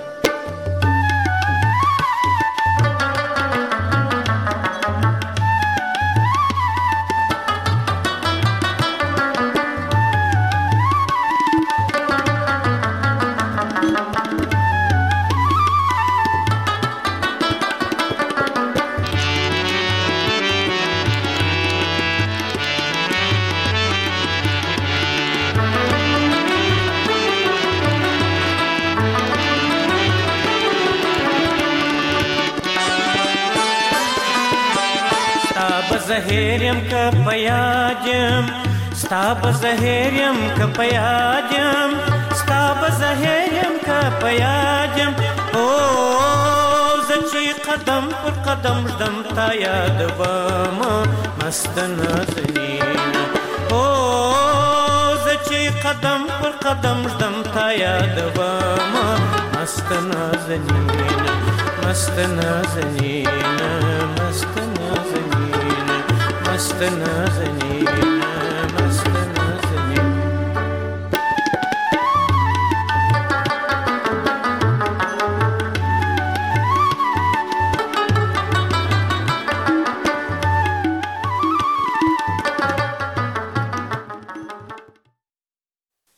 زهریم که پیادم ستاب زهریم که پیادم ستاب زهریم که پیادم او زچی قدم پر قدم ژدم تا یاد بام مست نازنین او زچی قدم پر قدم ژدم تا یاد بام مست نازنین مست نازنین مست نازنین مست نازنین